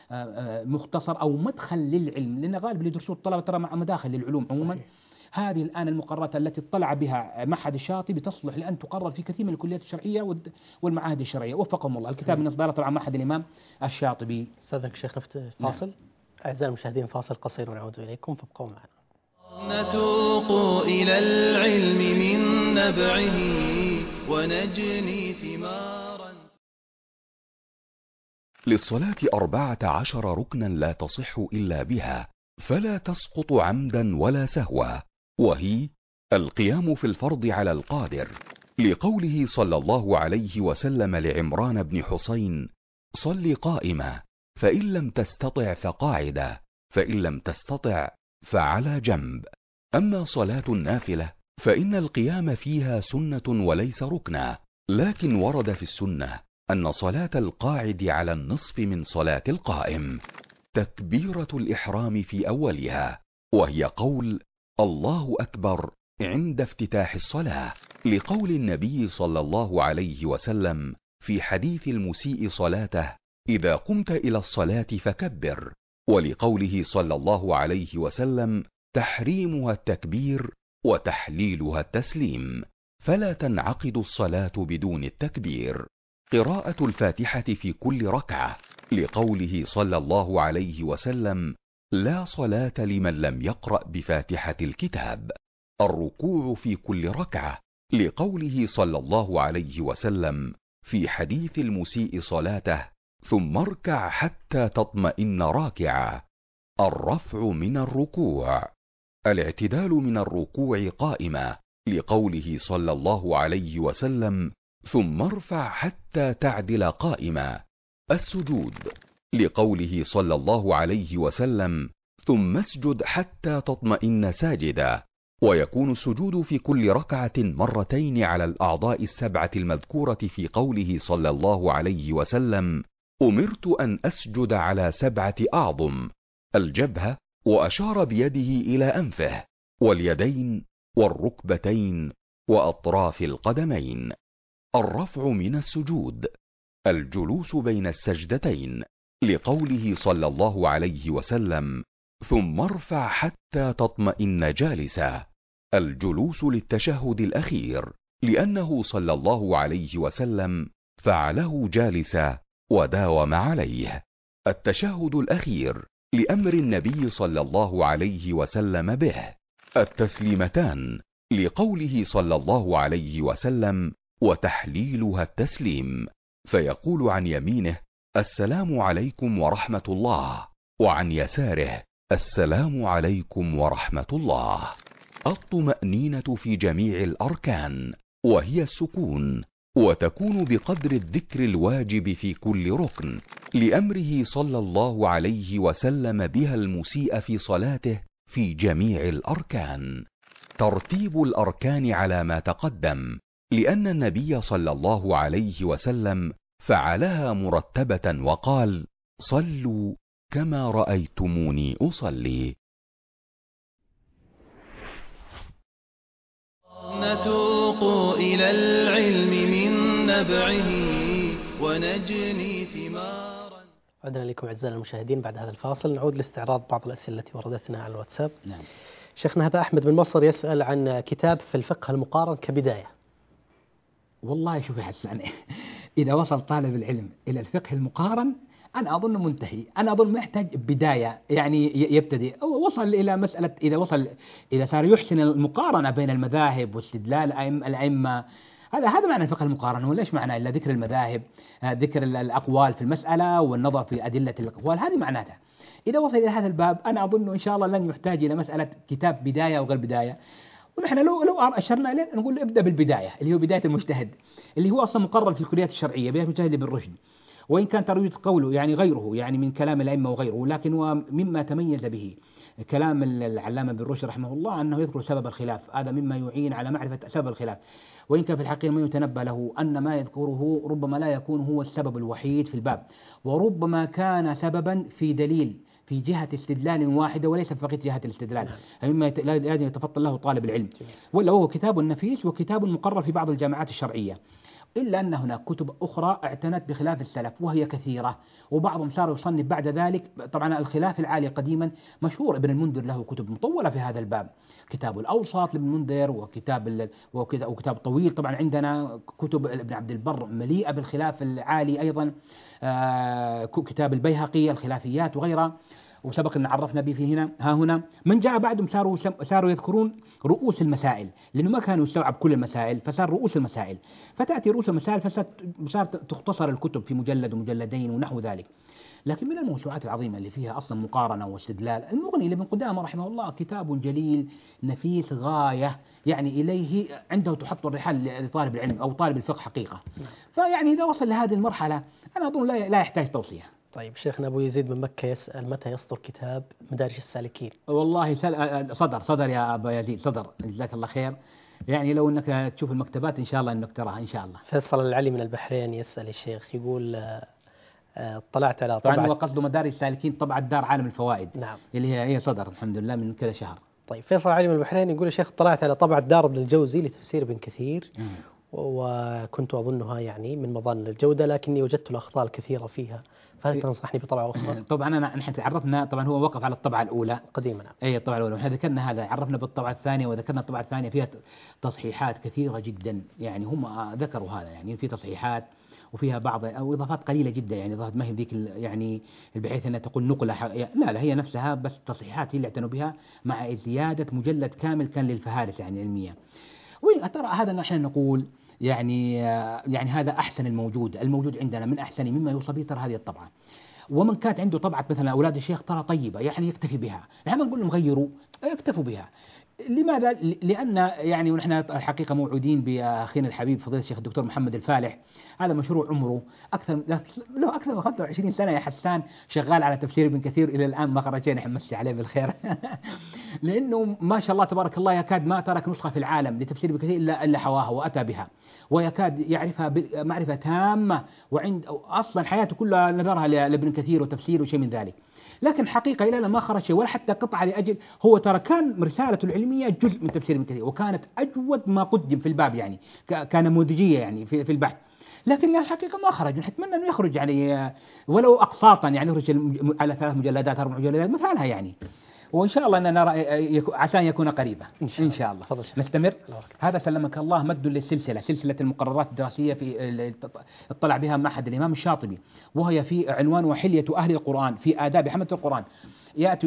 مختصر أو مدخل للعلم، لأن غالب اللي يدرسون الطلبة ترى مداخل للعلوم عموما. هذه الآن المقررات التي اطلع بها معهد الشاطبي تصلح لأن تقرر في كثير من الكليات الشرعية والمعاهد الشرعية، وفقهم الله. الكتاب من إصداره طبعا معهد الإمام الشاطبي. استاذنك شيخ فاصل. نعم. أعزائي المشاهدين فاصل قصير ونعود إليكم، فابقوا معنا. نتوق إلى العلم من نبعه ونجني ثمارا. للصلاة أربعة عشر ركنا لا تصح إلا بها، فلا تسقط عمدا ولا سهوا، وهي القيام في الفرض على القادر، لقوله صلى الله عليه وسلم لعمران بن حسين: صل قائما، فإن لم تستطع فقاعدا، فإن لم تستطع فعلى جنب. أما صلاة النافلة فإن القيام فيها سنة وليس ركنا، لكن ورد في السنة أن صلاة القاعد على النصف من صلاة القائم. تكبيرة الإحرام في أولها، وهي قول الله أكبر عند افتتاح الصلاة، لقول النبي صلى الله عليه وسلم في حديث المسيء صلاته: إذا قمت إلى الصلاة فكبر، ولقوله صلى الله عليه وسلم: تحريمها التكبير وتحليلها التسليم، فلا تنعقد الصلاة بدون التكبير. قراءة الفاتحة في كل ركعة، لقوله صلى الله عليه وسلم: لا صلاة لمن لم يقرأ بفاتحة الكتاب. الركوع في كل ركعة، لقوله صلى الله عليه وسلم في حديث المسيء صلاته: ثم اركع حتى تطمئن راكعا. الرفع من الركوع، الاعتدال من الركوع قائما، لقوله صلى الله عليه وسلم: ثم ارفع حتى تعدل قائما. السجود، لقوله صلى الله عليه وسلم: ثم اسجد حتى تطمئن ساجدا. ويكون السجود في كل ركعة مرتين على الأعضاء السبعة المذكورة في قوله صلى الله عليه وسلم: أمرت أن أسجد على سبعة أعظم: الجبهة، وأشار بيده إلى أنفه، واليدين، والركبتين، وأطراف القدمين. الرفع من السجود، الجلوس بين السجدتين، لقوله صلى الله عليه وسلم: ثم ارفع حتى تطمئن جالسا. الجلوس للتشهد الأخير، لأنه صلى الله عليه وسلم فعله جالسا وداوم عليه. التشهد الأخير، لأمر النبي صلى الله عليه وسلم به. التسليمتان، لقوله صلى الله عليه وسلم: وتحليلها التسليم، فيقول عن يمينه: السلام عليكم ورحمة الله، وعن يساره: السلام عليكم ورحمة الله. الطمأنينة في جميع الأركان، وهي السكون، وتكون بقدر الذكر الواجب في كل ركن، لأمره صلى الله عليه وسلم بها المسيء في صلاته في جميع الأركان. ترتيب الأركان على ما تقدم، لأن النبي صلى الله عليه وسلم فعلها مرتبة وقال: صلوا كما رأيتموني أصلي. نتوق إلى العلم من نبعه ونجني ثمارا. عدنا لكم أعزائنا المشاهدين بعد هذا الفاصل، نعود لاستعراض بعض الأسئلة التي وردتنا على الواتساب. نعم. شيخنا هذا أحمد من مصر يسأل عن كتاب في الفقه المقارن كبداية. والله شوف يا حسن، إذا وصل طالب العلم إلى الفقه المقارن أنا أظن منتهي، أنا أظن محتاج بداية، يعني يبتدي وصل إلى مسألة، إذا وصل إذا صار يحسن المقارنة بين المذاهب واستدلال الأئمة، هذا هذا معنى الفقه المقارن. وليش معنى إلا ذكر المذاهب، ذكر الأقوال في المسألة والنظر في أدلة الأقوال، هذه معناتها. إذا وصل إلى هذا الباب أنا أظن إن شاء الله لن يحتاج إلى مسألة كتاب بداية وغير بداية. ونحن لو لو أشرنا إليه نقول ابدأ بالبداية، اللي هو بداية المجتهد، اللي هو أصلا مقرر في الكليات الشرعية بداية المجتهد بالرشد، وإن كان ترويج قوله يعني غيره يعني من كلام الأئمة وغيره، لكن هو مما تميز به كلام العلامة بن رشد رحمه الله أنه يذكر سبب الخلاف، هذا مما يعين على معرفة سبب الخلاف، وإن كان في الحقيقة ما يتنبأ له أن ما يذكره ربما لا يكون هو السبب الوحيد في الباب، وربما كان سببا في دليل في جهة استدلال واحدة وليس فقط جهة الاستدلال، مما لازم يتفطن له طالب العلم. ولا هو كتاب نفيس وكتاب مقرر في بعض الجامعات الشرعية، إلا أن هناك كتب أخرى اعتنت بخلاف السلف وهي كثيرة، وبعضهم صار يصنف بعد ذلك. طبعا الخلاف العالي قديما مشهور، ابن المنذر له كتب مطولة في هذا الباب، كتاب الأوسط لابن المنذر، وكتاب وكتاب طويل. طبعا عندنا كتب ابن عبد البر مليئة بالخلاف العالي أيضا، آه كتاب البيهقي الخلافيات وغيرها، وسبق أن عرفنا به في هنا. ها هنا من جاء بعدهم صاروا صاروا يذكرون رؤوس المسائل، لأنه ما كانوا يستوعب كل المسائل فصار رؤوس المسائل، فتأتي رؤوس المسائل فصارت تختصر الكتب في مجلد ومجلدين ونحو ذلك. لكن من الموسوعات العظيمة اللي فيها أصلا مقارنة واستدلال المغني لابن قدامة رحمه الله، كتاب جليل نفيس غاية، يعني إليه عنده تحط الرحال لطالب العلم أو طالب الفقه حقيقة. فيعني إذا وصل لهذه المرحلة أنا أظن لا لا يحتاج توصية. طيب شيخنا أبو يزيد من مكة يسأل متى يصدر كتاب مدارج السالكين؟ والله صدر صدر يا أبا يزيد، صدر جزاك الله خير، يعني لو أنك تشوف المكتبات إن شاء الله أنك تراها إن شاء الله. فيصل العلي من البحرين يسأل الشيخ، يقول اطلعت على طبعة، طبعا هو قصده مدارج السالكين طبعة دار عالم الفوائد. نعم. اللي هي هي صدر الحمد لله من كذا شهر. طيب فيصل العلي من البحرين يقول يا شيخ اطلعت على طبعة دار ابن الجوزي لتفسير ابن كثير، م. وكنت أظنها يعني من مظان الجودة، لكني وجدت الأخطاء الكثيرة فيها، فهل تنصحني بطبعة أخرى؟ طبعا أنا نحن تعرفنا، طبعا هو وقف على الطبعة الأولى قديما. أي الطبعة الأولى، ونحن ذكرنا هذا، عرفنا بالطبعة الثانية، وذكرنا الطبعة الثانية فيها تصحيحات كثيرة جدا، يعني هم ذكروا هذا، يعني في تصحيحات وفيها بعض أو إضافات قليلة جدا، يعني إضافات ما هي ذيك يعني بحيث أنها تقول نقلة، لا لا هي نفسها بس تصحيحات هي اللي اعتنوا بها، مع زيادة مجلد كامل كان للفهارس يعني علمية. وترى هذا نحن نقول يعني يعني هذا أحسن الموجود، الموجود عندنا من أحسن مما يوصى به ترى هذه الطبعة. ومن كانت عنده طبعة مثلا أولاد الشيخ ترى طيبة يعني يكتفي بها، نحن نقول لهم غيروا اكتفوا بها. لماذا؟ لأن يعني ونحن الحقيقة موعودين بأخينا الحبيب فضيلة الشيخ الدكتور محمد الفالح، هذا مشروع عمره أكثر له أكثر من خمسة وعشرين سنة يا حسان شغال على تفسير ابن كثير إلى الآن ما خرجنا، نحن نمسي عليه بالخير لأنه ما شاء الله تبارك الله يكاد ما ترك نسخة في العالم لتفسير ابن كثير إلا إلا حواها وأتى بها، ويكاد يعرفها معرفة تامة، وعند أصلا حياته كلها نظرها لابن كثير وتفسير وشيء من ذلك. لكن حقيقة إلى الآن ما خرج شيء ولا حتى قطعة لأجل، هو ترى كان رسالته العلمية جزء من تفسير ابن كثير، وكانت أجود ما قدم في الباب يعني كان نموذجية يعني في في البحث، لكن الحقيقة ما خرج. نتمنى أنه يخرج يعني ولو أقساطا، يعني يخرج على ثلاث مجلدات أربع مجلدات مثالها يعني، وإن شاء الله أننا نرى عسى أن يكون قريبا إن شاء, إن شاء الله. الله. نستمر. هذا سلمك الله مد للسلسلة، سلسلة المقررات الدراسية في اطلع بها معهد الإمام الشاطبي، وهي في عنوان وحلية أهل القرآن في آداب حملة القرآن. يأتوا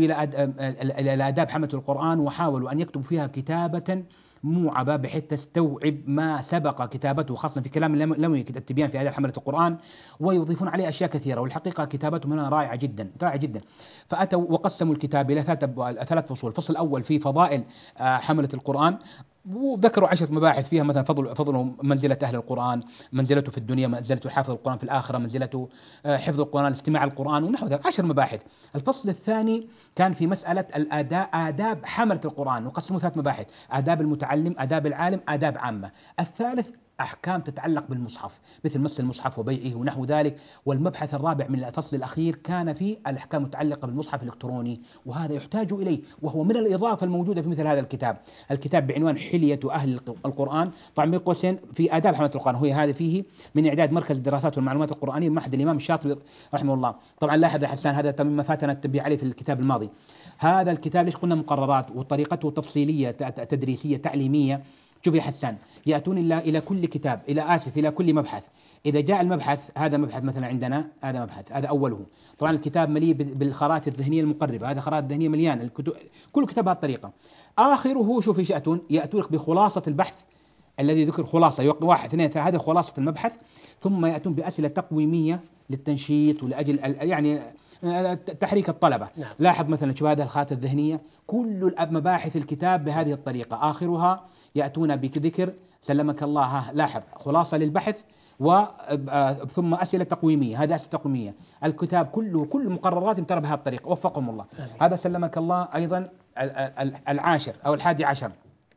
إلى إلى آداب حملة القرآن وحاولوا أن يكتبوا فيها كتابة موعبة بحيث تستوعب ما سبق كتابته، خاصة في كلام لم يكن التبيان في آداب حملة القرآن، ويضيفون عليه أشياء كثيرة، والحقيقة كتابتهم هنا رائعة جدا رائعة جدا. فأتوا وقسموا الكتاب إلى ثلاث فصول. الفصل الأول في فضائل حملة القرآن، وذكروا عشرة مباحث فيها مثلا فضل فضل منزلة أهل القرآن، منزلته في الدنيا، منزلته حافظ القرآن في الآخرة، منزلته حفظ القرآن، استماع القرآن ونحو ذلك، عشر مباحث. الفصل الثاني كان في مسألة الآداب، آداب حملة القرآن، وقسموا ثلاث مباحث: آداب المتعلم، آداب العالم، آداب عامة. الثالث أحكام تتعلق بالمصحف مثل مس المصحف وبيعه ونحو ذلك. والمبحث الرابع من الفصل الأخير كان في الأحكام المتعلقة بالمصحف الإلكتروني، وهذا يحتاج إليه، وهو من الإضافة الموجودة في مثل هذا الكتاب. الكتاب بعنوان حلية أهل القرآن، طبعا بين قوسين في آداب حملة القرآن، هو هذا فيه من إعداد مركز الدراسات والمعلومات القرآنية معهد الإمام الشاطبي رحمه الله. طبعا لاحظ يا حسان هذا مما فاتنا التنبيه عليه في الكتاب الماضي. هذا الكتاب ليش قلنا مقررات وطريقته تفصيلية تدريسية تعليمية؟ شوف يا حسان، يأتون إلى إلى كل كتاب إلى آسف إلى كل مبحث. إذا جاء المبحث هذا مبحث مثلا عندنا، هذا مبحث هذا أوله، طبعا الكتاب مليء بالخرائط الذهنية المقربة، هذا خرائط ذهنية مليان الكتب، كل كتاب بهذه الطريقة. آخره شوف ايش يأتون يأتون بخلاصة البحث الذي ذكر، خلاصة واحد اثنين ثلاثة، هذا خلاصة المبحث. ثم يأتون بأسئلة تقويمية للتنشيط ولأجل يعني تحريك الطلبة. نعم. لاحظ مثلا شوف هذه الخرائط الذهنية، كل مباحث الكتاب بهذه الطريقة، آخرها يأتون بذكر سلمك الله، لاحظ خلاصة للبحث و ثم أسئلة تقويمية، هذا أسئلة تقويمية. الكتاب كله كل مقررات ترى بهذه الطريقة، وفقهم الله. أمين. هذا سلمك الله أيضا العاشر أو الحادي عشر،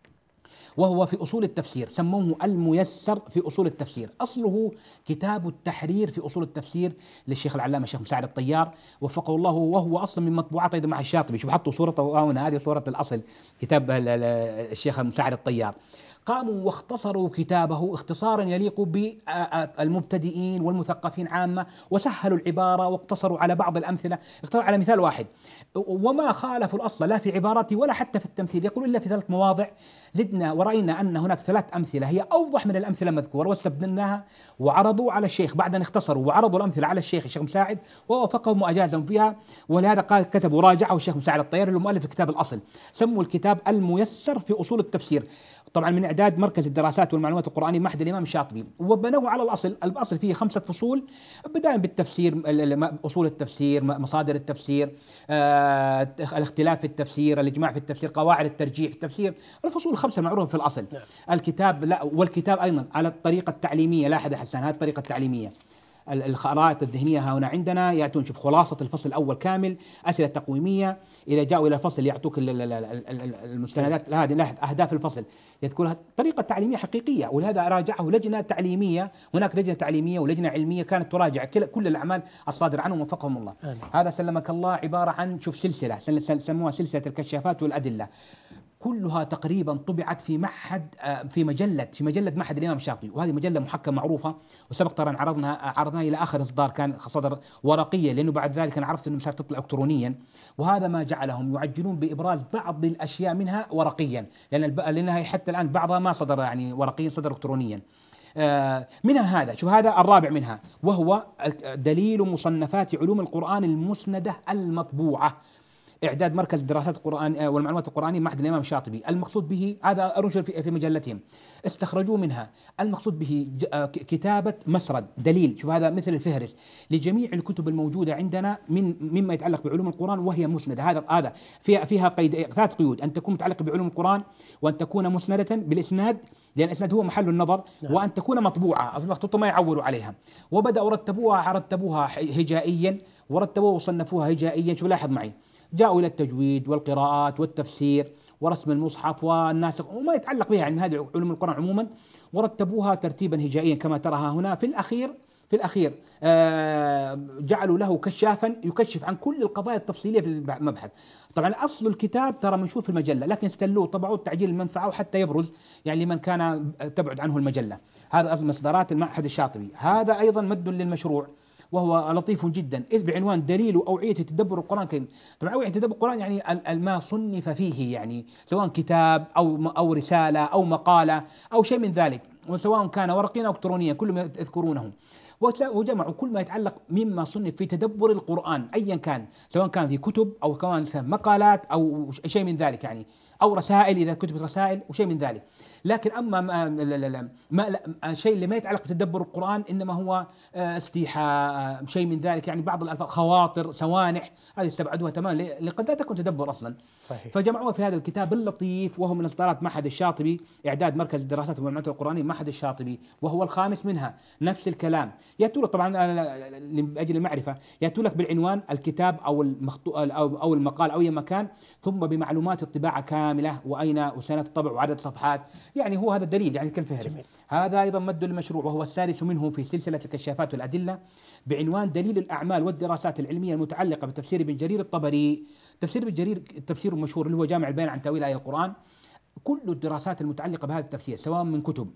وهو في أصول التفسير، سموه الميسر في أصول التفسير. أصله كتاب التحرير في أصول التفسير للشيخ العلامة الشيخ مساعد الطيار وفقه الله، وهو أصلا من مطبوعات أيضا مع الشاطبي. شوف حطوا صورته هنا، هذه صورة الأصل كتاب الشيخ مساعد الطيار. قاموا واختصروا كتابه اختصارا يليق بالمبتدئين والمثقفين عامة، وسهلوا العبارة واقتصروا على بعض الأمثلة، اقتصروا على مثال واحد، وما خالفوا الأصل لا في عبارته ولا حتى في التمثيل. يقول إلا في ثلاث مواضع زدنا ورأينا أن هناك ثلاث أمثلة هي أوضح من الأمثلة المذكورة واستبدلناها، وعرضوا على الشيخ بعد أن اختصروا وعرضوا الأمثلة على الشيخ الشيخ مساعد ووافقهم وأجازهم فيها. ولهذا قال كتبوا راجعه الشيخ مساعد الطيار اللي مؤلف كتاب الأصل، سموا الكتاب الميسر في أصول التفسير، طبعا من إعداد مركز الدراسات والمعلومات القرآنية معهد الإمام الشاطبي. وبنوه على الأصل، الأصل فيه خمسة فصول بداية بالتفسير، أصول التفسير، مصادر التفسير، آه، الاختلاف في التفسير، الإجماع في التفسير، قواعد الترجيح في التفسير، الفصول الخمسة المعروفة في الأصل. الكتاب لا، والكتاب أيضا على الطريقة التعليمية. لاحظ يا حسان هذه الطريقة التعليمية، الخرائط الذهنية هنا عندنا يأتون شوف خلاصة الفصل الأول كامل، أسئلة تقويمية. إذا جاءوا إلى الفصل يعطوك المستندات هذه، لاحظ أهداف الفصل يذكرها، طريقة تعليمية حقيقية، ولهذا راجعه لجنة تعليمية، هناك لجنة تعليمية ولجنة علمية كانت تراجع كل الأعمال الصادرة عنهم وفقهم الله. آمين. هذا سلمك الله عبارة عن شوف سلسلة سموها سلسلة الكشافات والأدلة، كلها تقريبا طبعت في معهد في مجلة في مجلة معهد الإمام الشاطبي، وهذه مجلة محكمة معروفة، وسبق ترى عرضنا عرضناها إلى آخر إصدار كان صدر ورقية، لأنه بعد ذلك أنا عرفت أنه صار تطلع إلكترونيا، وهذا ما جعلهم يعجلون بإبراز بعض الأشياء منها ورقيا، لأن لأنها حتى الآن بعضها ما صدر يعني ورقيا، صدر إلكترونيا. منها هذا، شوف هذا الرابع منها، وهو دليل مصنفات علوم القرآن المسندة المطبوعة، إعداد مركز دراسات القرآن والمعلومات القرآنية معهد الإمام الشاطبي. المقصود به هذا رجل في مجلتهم استخرجوا منها، المقصود به كتابة مسرد دليل، شوف هذا مثل الفهرس لجميع الكتب الموجودة عندنا من مما يتعلق بعلوم القرآن وهي مسندة. هذا هذا فيها فيها قيد ثلاث قيود: أن تكون متعلقة بعلوم القرآن، وأن تكون مسندة بالإسناد لأن الإسناد هو محل النظر، وأن تكون مطبوعة المخطوطة ما يعولوا عليها. وبدأوا رتبوها رتبوها هجائيا ورتبوها وصنفوها هجائيا. شو لاحظ معي، جاءوا إلى التجويد والقراءات والتفسير ورسم المصحف والناسخ وما يتعلق بها، يعني هذه علوم القرآن عموما، ورتبوها ترتيبا هجائيا كما تراها هنا. في الأخير في الأخير آه جعلوا له كشافا يكشف عن كل القضايا التفصيلية في المبحث. طبعا أصل الكتاب ترى منشور في المجلة، لكن استلوه طبعوه تعجيل المنفعة وحتى يبرز يعني لمن كان تبعد عنه المجلة. هذا أصل مصدرات المعهد الشاطبي. هذا أيضا مد للمشروع وهو لطيف جدا، إذ بعنوان دليل أوعية تدبر القرآن الكريم. طبعا أوعية تدبر القرآن يعني ما صنف فيه، يعني سواء كتاب أو أو رسالة أو مقالة أو شيء من ذلك، وسواء كان ورقيا أو إلكترونيا كل ما يذكرونه، وجمعوا كل ما يتعلق مما صنف في تدبر القرآن أيا كان، سواء كان في كتب أو كمان مقالات أو شيء من ذلك، يعني أو رسائل إذا كتبت رسائل وشيء من ذلك. لكن أما ما, لا لا لا ما لا شيء اللي ما يتعلق بتدبر القرآن إنما هو استيحاء شيء من ذلك، يعني بعض الألفاظ خواطر سوانح هذه استبعدوها تماما لقد لا تكون تدبر أصلا. صحيح. فجمعوها في هذا الكتاب اللطيف وهو من إصدارات معهد الشاطبي، إعداد مركز الدراسات والمعلومات القرآنية معهد الشاطبي، وهو الخامس منها. نفس الكلام يأتوا لك طبعا لأجل المعرفة، يأتوا لك بالعنوان الكتاب أو المخطو أو أو المقال أو أي مكان، ثم بمعلومات الطباعة كاملة وأين وسنة الطبع وعدد صفحات، يعني هو هذا الدليل يعني كالفهرس. هذا أيضا مد المشروع وهو السادس منه في سلسلة الكشافات والأدلة بعنوان دليل الأعمال والدراسات العلمية المتعلقة بتفسير ابن جرير الطبري. تفسير ابن جرير التفسير المشهور اللي هو جامع البيان عن تأويل آية القرآن، كل الدراسات المتعلقة بهذا التفسير سواء من كتب،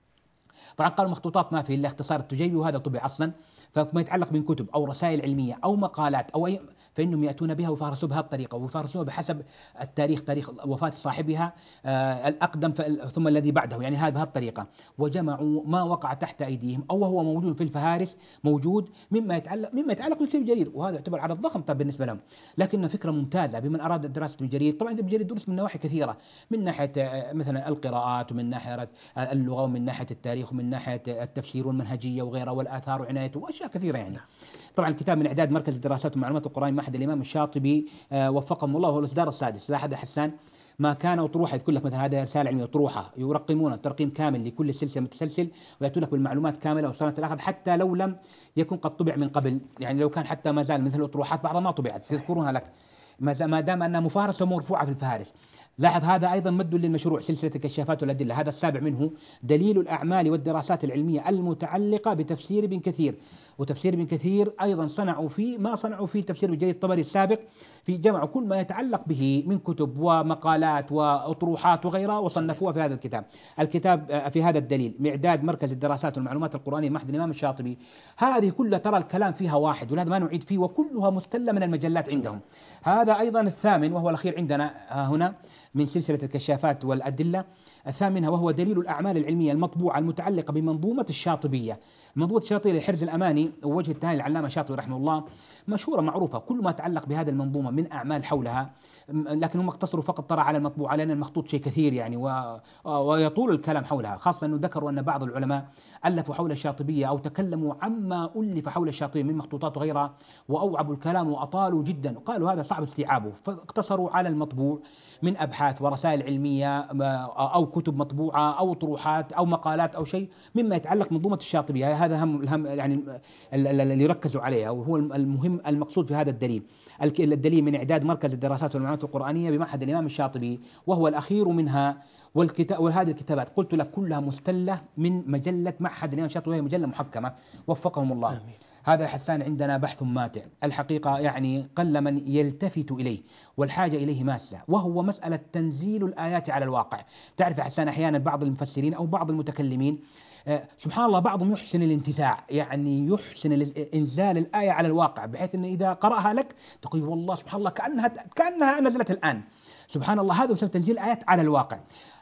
طبعا قالوا مخطوطات ما في إلا اختصار التجيبي وهذا طبع أصلا، فما يتعلق من كتب أو رسائل علمية أو مقالات أو أي، فإنهم يأتون بها ويفارسوا بها الطريقة ويفارسوها بحسب التاريخ، تاريخ وفاة صاحبها آه الأقدم ثم الذي بعده، يعني هذه الطريقة. وجمعوا ما وقع تحت أيديهم أو هو موجود في الفهارس موجود مما يتعلق مما يتعلق بابن جرير، وهذا يعتبر عدد ضخم طبعا بالنسبة لهم، لكنه فكرة ممتازة بمن أراد دراسة ابن جرير. طبعا ابن جرير درس من نواحي كثيرة، من ناحية مثلا القراءات ومن ناحية اللغة ومن ناحية التاريخ ومن ناحية التفسير والمنهجية وغيرها والآثار وعنايته وأشياء كثيرة يعني. طبعا الكتاب من إعداد مركز الدراسات والمعلومات القرآنية معهد الإمام الشاطبي آه وفقهم الله، هو الإصدار السادس. لا أحد حسان ما كان وطروحة، يقول لك مثلا هذا رسالة علمية طروحة، يرقمون ترقيم كامل لكل سلسلة متسلسل ويأتون لك بالمعلومات كاملة وسنة الأخذ حتى لو لم يكن قد طبع من قبل، يعني لو كان حتى ما زال مثل الطروحات بعضها ما طبعت يذكرونها لك ما دام أنها مفارسة ومرفوعة في الفهارس. لاحظ هذا أيضا مد للمشروع سلسلة الكشافات والأدلة، هذا السابع منه دليل الأعمال والدراسات العلمية المتعلقة بتفسير ابن كثير. وتفسير ابن كثير أيضا صنعوا فيه ما صنعوا فيه تفسير ابن جرير الطبري السابق، في جمع كل ما يتعلق به من كتب ومقالات وأطروحات وغيرها وصنفوها في هذا الكتاب. الكتاب في هذا الدليل بإعداد مركز الدراسات والمعلومات القرآنية معهد الإمام الشاطبي. هذه كلها ترى الكلام فيها واحد ولهذا ما نعيد فيه، وكلها مستلة من المجلات عندهم. هذا أيضا الثامن وهو الأخير عندنا هنا من سلسلة الكشافات والأدلة، الثامنها وهو دليل الأعمال العلمية المطبوعة المتعلقة بمنظومة الشاطبية. منظومة الشاطبية لحرز الأماني ووجه التهاني العلامة الشاطبي رحمه الله مشهورة معروفة، كل ما يتعلق بهذه المنظومة من أعمال حولها، لكن هم اقتصروا فقط ترى على المطبوعة لأن المخطوط شيء كثير يعني و... ويطول الكلام حولها، خاصة أنه ذكروا أن بعض العلماء ألفوا حول الشاطبية أو تكلموا عما ألف حول الشاطبية من مخطوطات وغيرها وأوعبوا الكلام وأطالوا جدا، وقالوا هذا صعب استيعابه، فاقتصروا على المطبوع من أبحاث ورسائل علمية أو كتب مطبوعة أو طروحات أو مقالات أو شيء مما يتعلق منظومة الشاطبية. هذا هم الهم يعني اللي ركزوا عليه وهو المهم المقصود في هذا الدليل. الدليل من إعداد مركز الدراسات والمعلومات القرآنية بمعهد الإمام الشاطبي وهو الأخير منها. والكتاب وهذه الكتابات قلت لك كلها مستلة من مجلة معهد الإمام الشاطبي وهي مجلة محكمة وفقهم الله. آمين. هذا حسان عندنا بحث ماتع الحقيقة، يعني قل من يلتفت إليه والحاجة إليه ماسة، وهو مسألة تنزيل الآيات على الواقع. تعرف حسان أحيانا بعض المفسرين أو بعض المتكلمين آه سبحان الله بعضهم يحسن الانتزاع، يعني يحسن إنزال الآية على الواقع بحيث أن إذا قرأها لك تقول والله سبحان الله كأنها كأنها نزلت الآن. سبحان الله هذا يسمى تنزيل الآيات على الواقع.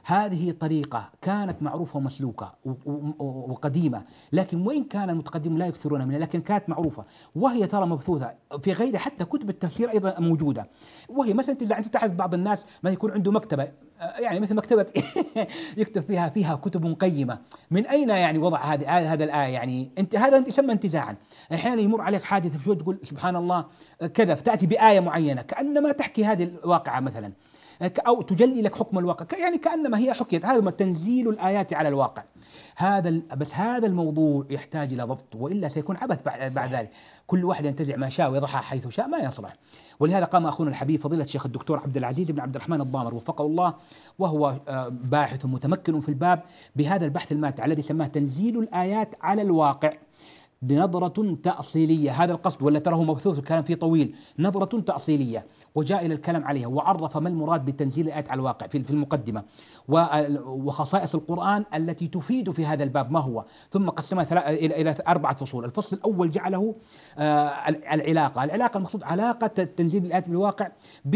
هذه طريقة كانت معروفة ومسلوكة وقديمة، لكن وإن كان المتقدمون لا يكثرون منها لكن كانت معروفة، وهي ترى مبثوثة في غير حتى كتب التفسير أيضا موجودة. وهي مثلا إذا أنت تعرف بعض الناس ما يكون عنده مكتبة، يعني مثل مكتبة يكتب فيها فيها كتب قيمة، من أين يعني وضع هذه هذا الآية؟ يعني أنت هذا أنت يسمى انتزاعا. أحيانا يمر عليك حادث شو تقول سبحان الله كذا، فتأتي بآية معينة كأنما تحكي هذه الواقعة مثلا، أو تجلي لك حكم الواقع، يعني كأنما هي حكيت. هذا تنزيل الآيات على الواقع. هذا بس هذا الموضوع يحتاج إلى ضبط، وإلا سيكون عبث بعد ذلك. كل واحد ينتزع ما شاء ويضعها حيث شاء، ما يصلح. ولهذا قام أخونا الحبيب فضيلة الشيخ الدكتور عبد العزيز بن عبد الرحمن الضامر وفقه الله، وهو باحث متمكن في الباب، بهذا البحث الماتع الذي سماه تنزيل الآيات على الواقع بنظرة تأصيلية. هذا القصد، ولا تراه مبثوث الكلام فيه طويل، نظرة تأصيلية، وجاء إلى الكلام عليها وعرف ما المراد بتنزيل الآيات على الواقع في المقدمة، وخصائص القرآن التي تفيد في هذا الباب ما هو، ثم قسمها إلى أربعة فصول. الفصل الأول جعله العلاقة. العلاقة المقصود علاقة تنزيل الآيات بالواقع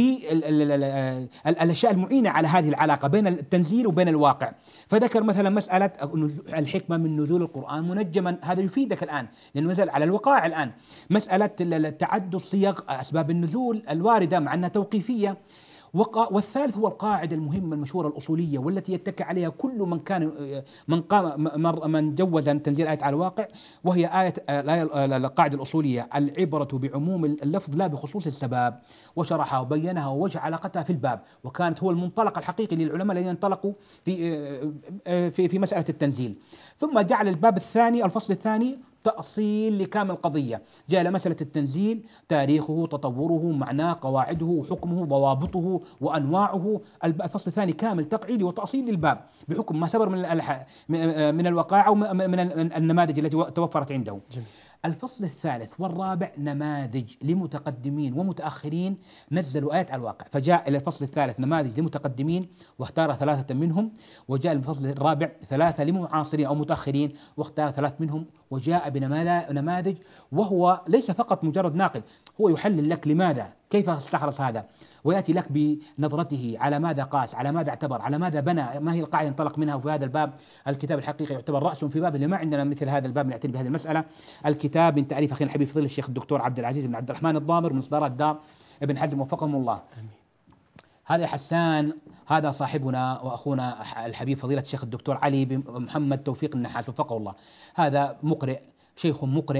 بالأشياء المعينة على هذه العلاقة بين التنزيل وبين الواقع. فذكر مثلا مسألة الحكمة من نزول القرآن منجما، هذا يفيدك الآن لأنه نزل على الوقائع الآن. مسألة تعدد الصيغ أسباب النزول الواردة مع أنها توقيفية. والثالث هو القاعدة المهمة المشهورة الأصولية، والتي يتكى عليها كل من كان من قام من جوز تنزيل آية على الواقع، وهي آية القاعدة الأصولية: العبرة بعموم اللفظ لا بخصوص السبب. وشرحها وبينها ووجه علاقتها في الباب، وكانت هو المنطلق الحقيقي للعلماء الذين انطلقوا في في في مسألة التنزيل. ثم جعل الباب الثاني الفصل الثاني تأصيل لكامل القضية، جاء مسألة التنزيل: تاريخه، تطوره، معناه، قواعده، حكمه، ضوابطه وأنواعه. الفصل الثاني كامل تقعيدي وتأصيل للباب بحكم ما سبر من من الوقائع ومن النماذج التي توفرت عنده. جميل. الفصل الثالث والرابع نماذج لمتقدمين ومتأخرين نزلوا آيات على الواقع، فجاء إلى الفصل الثالث نماذج لمتقدمين واختار ثلاثة منهم، وجاء الفصل الرابع ثلاثة لمعاصرين أو متأخرين واختار ثلاث منهم، وجاء بنماذج. وهو ليس فقط مجرد ناقل، هو يحلل لك لماذا، كيف استخلص هذا، ويأتي لك بنظرته على ماذا قاس، على ماذا اعتبر، على ماذا بنى، ما هي القاعدة انطلق منها. وفي هذا الباب الكتاب الحقيقي يعتبر رأس في باب، اللي ما عندنا مثل هذا الباب نعتني بهذه المسألة. الكتاب من تأليف أخينا الحبيب فضيلة الشيخ الدكتور عبد العزيز بن عبد الرحمن الضامر من إصدارات دار ابن حزم وفقهم الله. هذا حسان، هذا صاحبنا وأخونا الحبيب فضيلة الشيخ الدكتور علي بن محمد توفيق النحاس وفقه الله. هذا مقرئ، شيخ مقرئ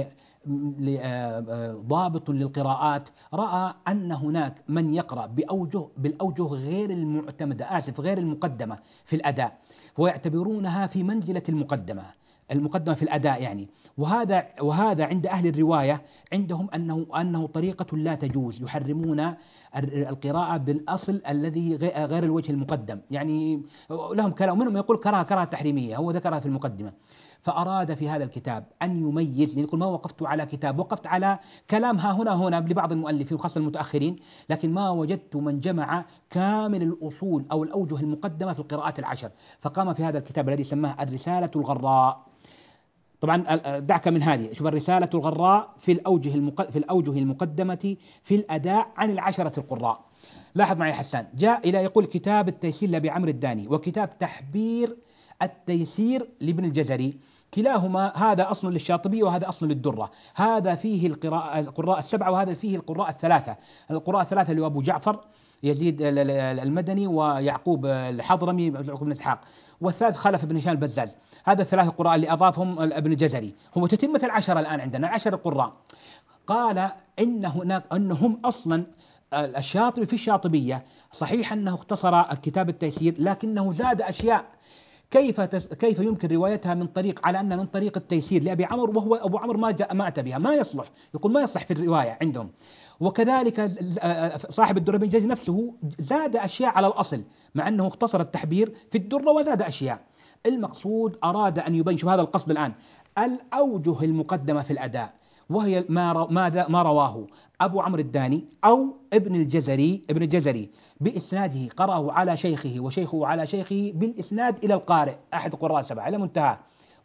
ضابط للقراءات، رأى أن هناك من يقرأ بأوجه بالأوجه غير المعتمدة، آسف غير المقدمة في الأداء، ويعتبرونها في منزلة المقدمة المقدمة في الأداء يعني. وهذا وهذا عند أهل الرواية عندهم أنه أنه طريقة لا تجوز، يحرمون القراءة بالأصل الذي غير الوجه المقدم، يعني لهم كلام، منهم يقول كراهة كراهة تحريمية، هو ذكرها في المقدمة. فأراد في هذا الكتاب أن يميز، يقول ما وقفت على كتاب، وقفت على كلام ها هنا هنا لبعض المؤلفين وخاصة المتأخرين، لكن ما وجدت من جمع كامل الأصول أو الأوجه المقدمة في القراءات العشر. فقام في هذا الكتاب الذي سماه الرسالة الغراء. طبعا دعك من هذه، شوف الرسالة الغراء في الأوجه المق... في الأوجه المقدمة في الأداء عن العشرة القراء. لاحظ معي حسان، جاء إلى يقول كتاب التيسير لأبي عمرو الداني، وكتاب تحبير التيسير لابن الجزري، كلاهما هذا أصل للشاطبي وهذا أصل للدرة. هذا فيه القراءة القراء السبعة وهذا فيه القراء الثلاثة. القراء الثلاثة اللي هو أبو جعفر يزيد المدني ويعقوب الحضرمي ويعقوب بن إسحاق، والثالث خلف بن هشام البزاز. هذا الثلاثة القراء اللي أضافهم ابن الجزري، هو تتمة العشرة الآن عندنا عشر القراء. قال إن هناك أنهم أصلا الشاطبي في الشاطبية صحيح أنه اختصر الكتاب التيسير، لكنه زاد أشياء كيف تس... كيف يمكن روايتها من طريق، على أن من طريق التيسير لأبي عمرو، وهو أبو عمرو ما جاء ما أتى بها، ما يصلح، يقول ما يصلح في الرواية عندهم. وكذلك صاحب الدرة بن جزي نفسه زاد أشياء على الأصل، مع أنه اختصر التحبير في الدرة وزاد أشياء. المقصود أراد أن يبين، شوف هذا القصد الآن، الأوجه المقدمة في الأداء، وهي ما ما رواه أبو عمرو الداني أو ابن الجزري ابن الجزري بإسناده، قرأه على شيخه وشيخه على شيخه بالإسناد إلى القارئ أحد قراء سبعة إلى منتهى،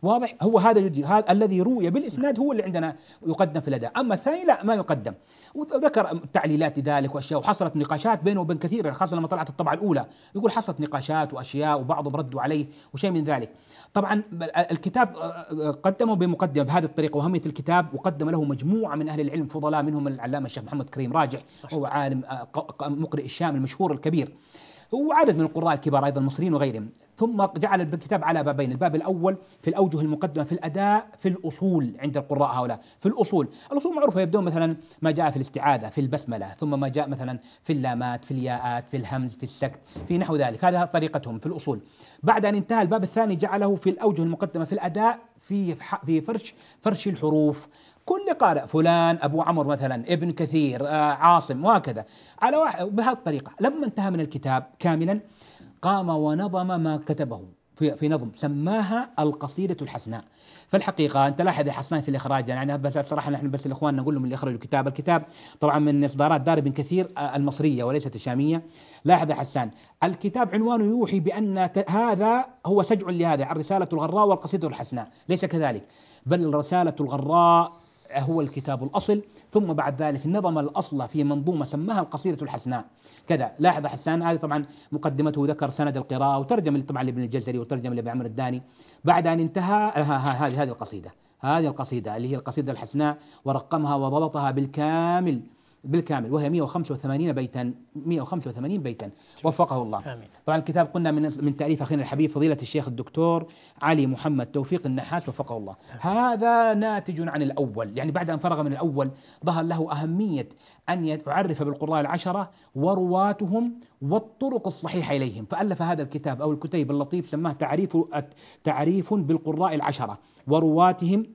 واضح؟ هو هذا الذي هذا الذي روي بالإسناد هو اللي عندنا يقدم في الأداء، أما الثاني لا ما يقدم. وذكر تعليلات ذلك وأشياء، وحصلت نقاشات بينه وبين كثير، خاصة لما طلعت الطبعة الأولى يقول حصلت نقاشات وأشياء وبعضهم ردوا عليه وشيء من ذلك. طبعا الكتاب قدمه بمقدمة بهذه الطريقة وأهمية الكتاب، وقدم له مجموعة من أهل العلم فضلاء، منهم العلامة الشيخ محمد كريم راجح، هو عالم مقرئ الشام المشهور الكبير، وعدد من القراء الكبار أيضا المصريين وغيرهم. ثم جعل الكتاب على بابين، الباب الأول في الأوجه المقدمة في الأداء في الأصول عند القراء هؤلاء، في الأصول، الأصول معروفة يبدون مثلا ما جاء في الاستعاذة في البسملة، ثم ما جاء مثلا في اللامات في الياءات في الهمز في السكت في نحو ذلك، هذا طريقتهم في الأصول. بعد أن انتهى الباب الثاني جعله في الأوجه المقدمة في الأداء في في فرش فرش الحروف، كل قارئ فلان أبو عمرو مثلا ابن كثير آه عاصم وهكذا على واحد بهذه الطريقة. لما انتهى من الكتاب كاملا قام ونظم ما كتبه في, في نظم سماها القصيدة الحسناء. فالحقيقة أنت لاحظ يا حسان في الإخراج، يعني بس صراحة نحن بس الإخوان نقول لهم اللي يخرجوا الكتاب، الكتاب طبعا من إصدارات دار ابن كثير المصرية وليست الشامية. لاحظ يا حسان الكتاب عنوانه يوحي بأن هذا هو سجع لهذا الرسالة الغراء والقصيدة الحسناء، ليس كذلك، بل الرسالة الغراء هو الكتاب الأصل، ثم بعد ذلك نظم الأصل في منظومة سماها القصيدة الحسناء كذا. لاحظ حسان هذه طبعا مقدمته ذكر سند القراءة وترجم طبعا لابن الجزري وترجم لابن عمرو الداني. بعد أن انتهى هذه هذه القصيدة هذه القصيدة اللي هي القصيدة الحسناء، ورقمها وضبطها بالكامل بالكامل وهي مئة وخمسة وثمانين بيتا مئة وخمسة وثمانين بيتا وفقه الله. آمين. طبعا الكتاب قلنا من من تأليف أخينا الحبيب فضيلة الشيخ الدكتور علي محمد توفيق النحاس وفقه الله. آمين. هذا ناتج عن الأول، يعني بعد أن فرغ من الأول ظهر له أهمية أن يعرف بالقراء العشرة ورواتهم والطرق الصحيحة إليهم، فألف هذا الكتاب أو الكتيب اللطيف سماه تعريف تعريف بالقراء العشرة ورواتهم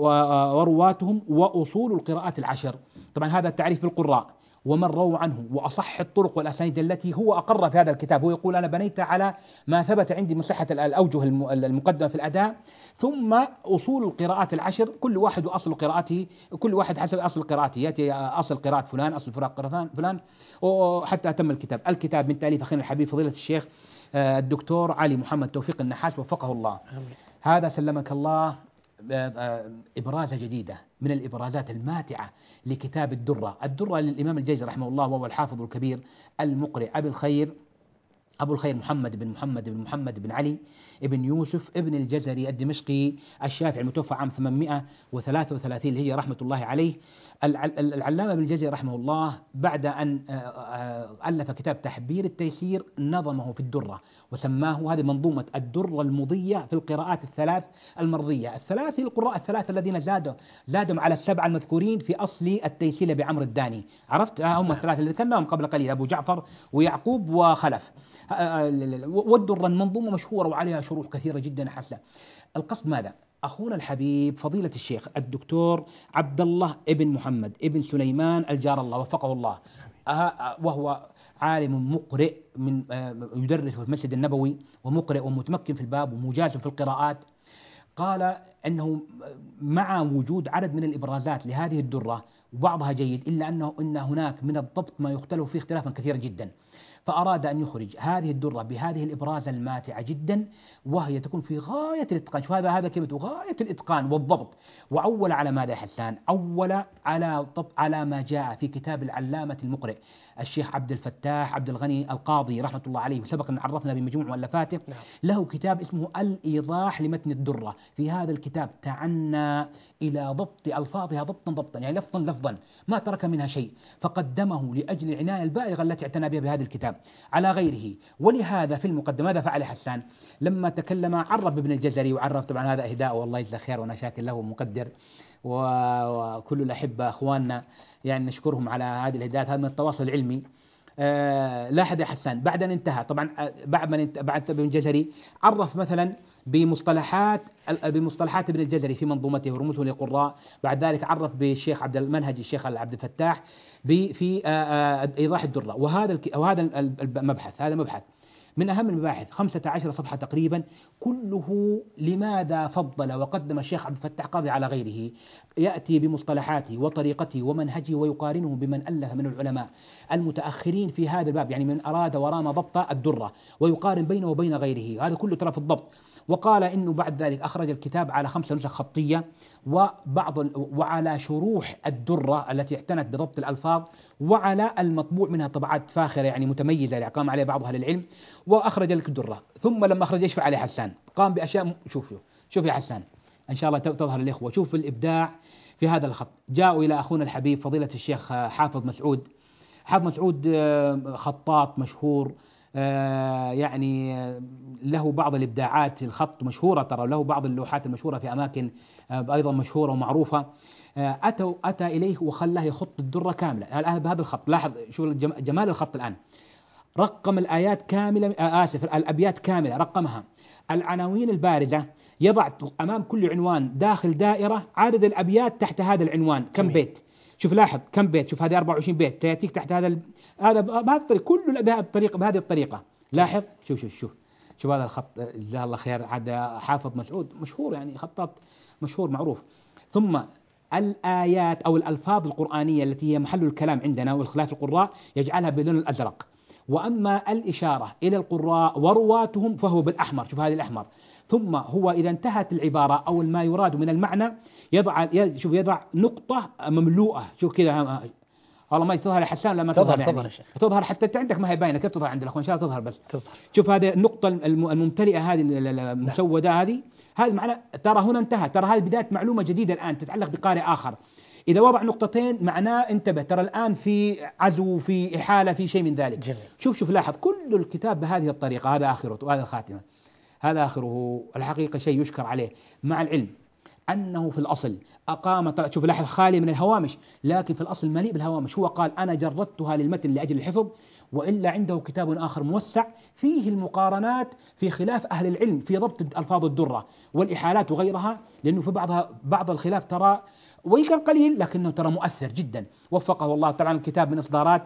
ورواتهم وأصول القراءات العشر. طبعا هذا التعريف بالقراء ومن رووا عنه وأصح الطرق والأسانيد التي هو أقر في هذا الكتاب. هو يقول أنا بنيت على ما ثبت عندي من صحة الأوجه المقدمة في الأداء، ثم أصول القراءات العشر كل واحد وأصل قراءته، كل واحد حسب أصل قراءته، يأتي أصل قراءة فلان أصل قراءة فلان وحتى أتم الكتاب. الكتاب من تأليف أخينا الحبيب فضيلة الشيخ الدكتور علي محمد توفيق النحاس وفقه الله. هذا سلمك الله إبرازة جديدة من الإبرازات الماتعة لكتاب الدرة. الدرة للإمام الجيزي رحمه الله، وهو الحافظ الكبير المقرئ أبي الخير أبو الخير محمد بن محمد بن محمد بن علي بن يوسف ابن الجزري الدمشقي الشافعي المتوفى عام ثمانمئة وثلاثة وثلاثين الهجرة رحمة الله عليه. العلامة ابن الجزري رحمه الله بعد أن ألف كتاب تحبير التيسير نظمه في الدرة وسماه هذه منظومة الدرة المضية في القراءات الثلاث المرضية، الثلاث القراء الثلاث الذين زادوا زادوا على السبعة المذكورين في أصل التيسير بعمر الداني. عرفت هم الثلاثة اللي ذكرناهم قبل قليل، أبو جعفر ويعقوب وخلف. والدرة المنظومة مشهورة وعليها شروح كثيرة جدا حسنة. القصد ماذا؟ أخونا الحبيب فضيلة الشيخ الدكتور عبد الله ابن محمد ابن سليمان الجار الله وفقه الله، وهو عالم مقرئ من يدرس في المسجد النبوي ومقرئ ومتمكن في الباب ومجاز في القراءات، قال أنه مع وجود عدد من الإبرازات لهذه الدرة وبعضها جيد إلا أنه إن هناك من الضبط ما يختلف فيه اختلافا كثيرا جدا، فأراد أن يخرج هذه الدرة بهذه الإبرازة الماتعة جدا وهي تكون في غاية الإتقان. شوف هذا هذا كلمة غاية الإتقان والضبط. وأول على ماذا يا حسان؟ أول على ضبط على ما جاء في كتاب العلامة المقرئ الشيخ عبد الفتاح عبد الغني القاضي رحمة الله عليه، وسبق أن عرفنا بمجموع مؤلفاته. نعم. له كتاب اسمه الإيضاح لمتن الدرة. في هذا الكتاب تعنى إلى ضبط ألفاظها ضبطا ضبطا، يعني لفظا لفظا ما ترك منها شيء، فقدمه لأجل العناية البالغة التي اعتنى بها بهذا الكتاب على غيره. ولهذا في المقدمة ماذا فعل حسان؟ لما تكلم عرف ابن الجزري، وعرف طبعا هذا إهداء والله يجزاه خير وانا شاكر له مقدر، وكل الأحبة أخواننا يعني نشكرهم على هذه الهدايات، هذا من التواصل العلمي. آه لاحظ يا حسان بعد أن انتهى طبعا بعد ما بعد ابن الجزري عرف مثلا بمصطلحات بمصطلحات ابن الجزري في منظومته ورموزه للقراء. بعد ذلك عرف بالشيخ عبد المنهج الشيخ عبد الفتاح في إيضاح الدرة. وهذا وهذا المبحث هذا مبحث من أهم المباحث خمسة عشر صفحة تقريبا، كله لماذا فضل وقدم الشيخ عبد الفتاح قاضي على غيره، يأتي بمصطلحاته وطريقته ومنهجه ويقارنه بمن ألف من العلماء المتأخرين في هذا الباب، يعني من أراد ورام ضبط الدرة ويقارن بينه وبين غيره، هذا كله ترى في الضبط. وقال إنه بعد ذلك أخرج الكتاب على خمسة نسخ خطية وبعض وعلى شروح الدرة التي اعتنت بضبط الألفاظ، وعلى المطبوع منها طبعات فاخرة يعني متميزة اللي قام عليها بعض أهل العلم، وأخرج لك الدرة. ثم لما أخرج إيش فعل حسان؟ قام بأشياء. شوفوا شوف يا حسان إن شاء الله تظهر الإخوة، شوف الإبداع في هذا الخط. جاءوا إلى أخونا الحبيب فضيلة الشيخ حافظ مسعود. حافظ مسعود خطاط مشهور، يعني له بعض الإبداعات الخط مشهورة ترى، له بعض اللوحات المشهورة في أماكن أيضا مشهورة ومعروفة. أتوا أتى إليه وخلاه يخط الدرة كاملة الآن بهذا الخط. لاحظ شوف جمال الخط الآن. رقم الآيات كاملة، آسف الأبيات كاملة رقمها. العناوين البارزة يضع أمام كل عنوان داخل دائرة عدد الأبيات تحت هذا العنوان كم بيت. شوف لاحظ كم بيت، شوف هذه أربعة وعشرين بيت تأتيك تحت هذا ال... هذا بهذه الطريقة، كل بهذه الطريقة بهذه الطريقة. لاحظ شوف شوف شوف شوف هذا الخط جزاه الله خير. عاد حافظ مسعود مشهور يعني خطاط مشهور معروف. ثم الآيات أو الألفاظ القرآنية التي هي محل الكلام عندنا والخلاف القراء يجعلها باللون الأزرق، وأما الإشارة إلى القراء ورواتهم فهو بالأحمر. شوف هذا الأحمر. ثم هو إذا انتهت العبارة أو ما يراد من المعنى يضع شوف يضع نقطة مملوءة. شوف كذا والله ما تظهر حسان لما تظهر, تظهر يعني تظهر, تظهر حتى أنت عندك ما هي باينة كيف تظهر عند الأخوان إن شاء الله تظهر بس تظهر. شوف هذه النقطة الممتلئة هذه المسودة هذه هذا معنى ترى هنا انتهى. ترى هذه بداية معلومة جديدة الآن تتعلق بقارئ آخر. إذا وضع نقطتين معناه انتبه ترى الآن في عزو في إحالة في شيء من ذلك. جميل. شوف شوف لاحظ كل الكتاب بهذه الطريقة. هذا آخره وهذا الخاتمة. هذا آخره الحقيقة شيء يشكر عليه، مع العلم أنه في الأصل أقام. شوف لاحظ خالي من الهوامش، لكن في الأصل مليء بالهوامش. هو قال أنا جردتها للمتن لأجل الحفظ، وإلا عنده كتاب آخر موسع فيه المقارنات في خلاف أهل العلم في ضبط ألفاظ الدرة والإحالات وغيرها، لأنه في بعضها بعض الخلاف ترى وإن كان قليل لكنه ترى مؤثر جدا. وفقه الله. طبعا الكتاب من إصدارات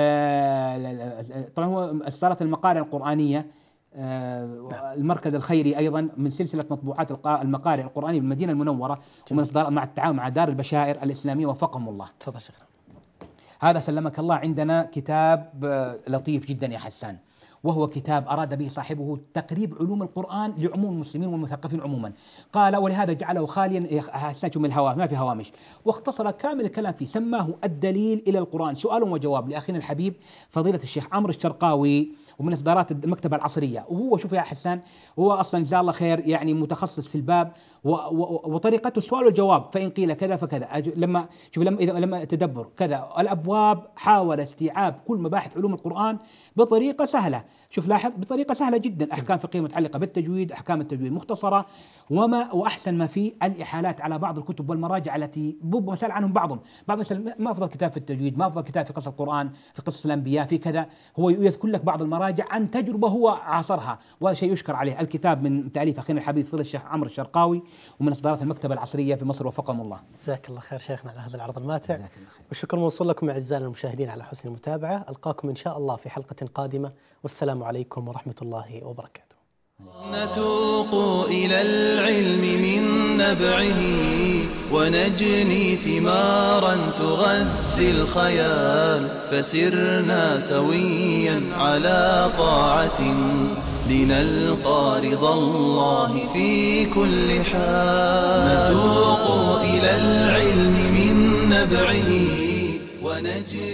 طبعا هو إصدارات المقارئ القرآنية المركز الخيري أيضا من سلسلة مطبوعات المقارئ القرآنية بالمدينة المنورة، ومن إصدار مع التعاون مع دار البشائر الإسلامية وفقهم الله. تفضل شيخنا. هذا سلمك الله عندنا كتاب لطيف جدا يا حسان، وهو كتاب أراد به صاحبه تقريب علوم القرآن لعموم المسلمين والمثقفين عموما. قال ولهذا جعله خاليا من الهواء ما في هوامش، واختصر كامل الكلام فيه. سماه الدليل إلى القرآن، سؤال وجواب لأخينا الحبيب فضيلة الشيخ عمرو الشرقاوي، ومن إصدارات المكتبة العصرية. وهو شوف يا حسان هو أصلا جزاه الله خير يعني متخصص في الباب، وطريقته السؤال والجواب. فإن قيل كذا فكذا. لما شوف لما إذا لما تدبر كذا الأبواب حاول استيعاب كل مباحث علوم القرآن بطريقة سهلة. شوف لاحظ بطريقة سهلة جدا. أحكام فقهية متعلقة بالتجويد، أحكام التجويد مختصرة، وما وأحسن ما فيه الإحالات على بعض الكتب والمراجع التي بب مسألة عنهم بعضهم. بعض مثلا ما أفضل كتاب في التجويد، ما أفضل كتاب في قصص القرآن، في قصص الأنبياء، في كذا. هو يذكر لك بعض المراجع عن تجربة هو عاصرها، وهذا شيء يشكر عليه. الكتاب من تأليف أخينا الحبيب فضيلة الشيخ عمرو الشرقاوي، ومن إصدارات المكتبة العصرية في مصر وفقهم الله. جزاك الله خير شيخنا على هذا العرض الماتع، والشكر موصول لكم أعزائنا المشاهدين على حسن المتابعة. ألقاكم إن شاء الله في حلقة قادمة، والسلام عليكم ورحمة الله وبركاته. نتوق إلى العلم من نبعه ونجني ثمارا تغذي الخيال، فسرنا سويا على طاعة لنلقى رضا الله في كل حال. نتوق إلى العلم من نبعه ونجني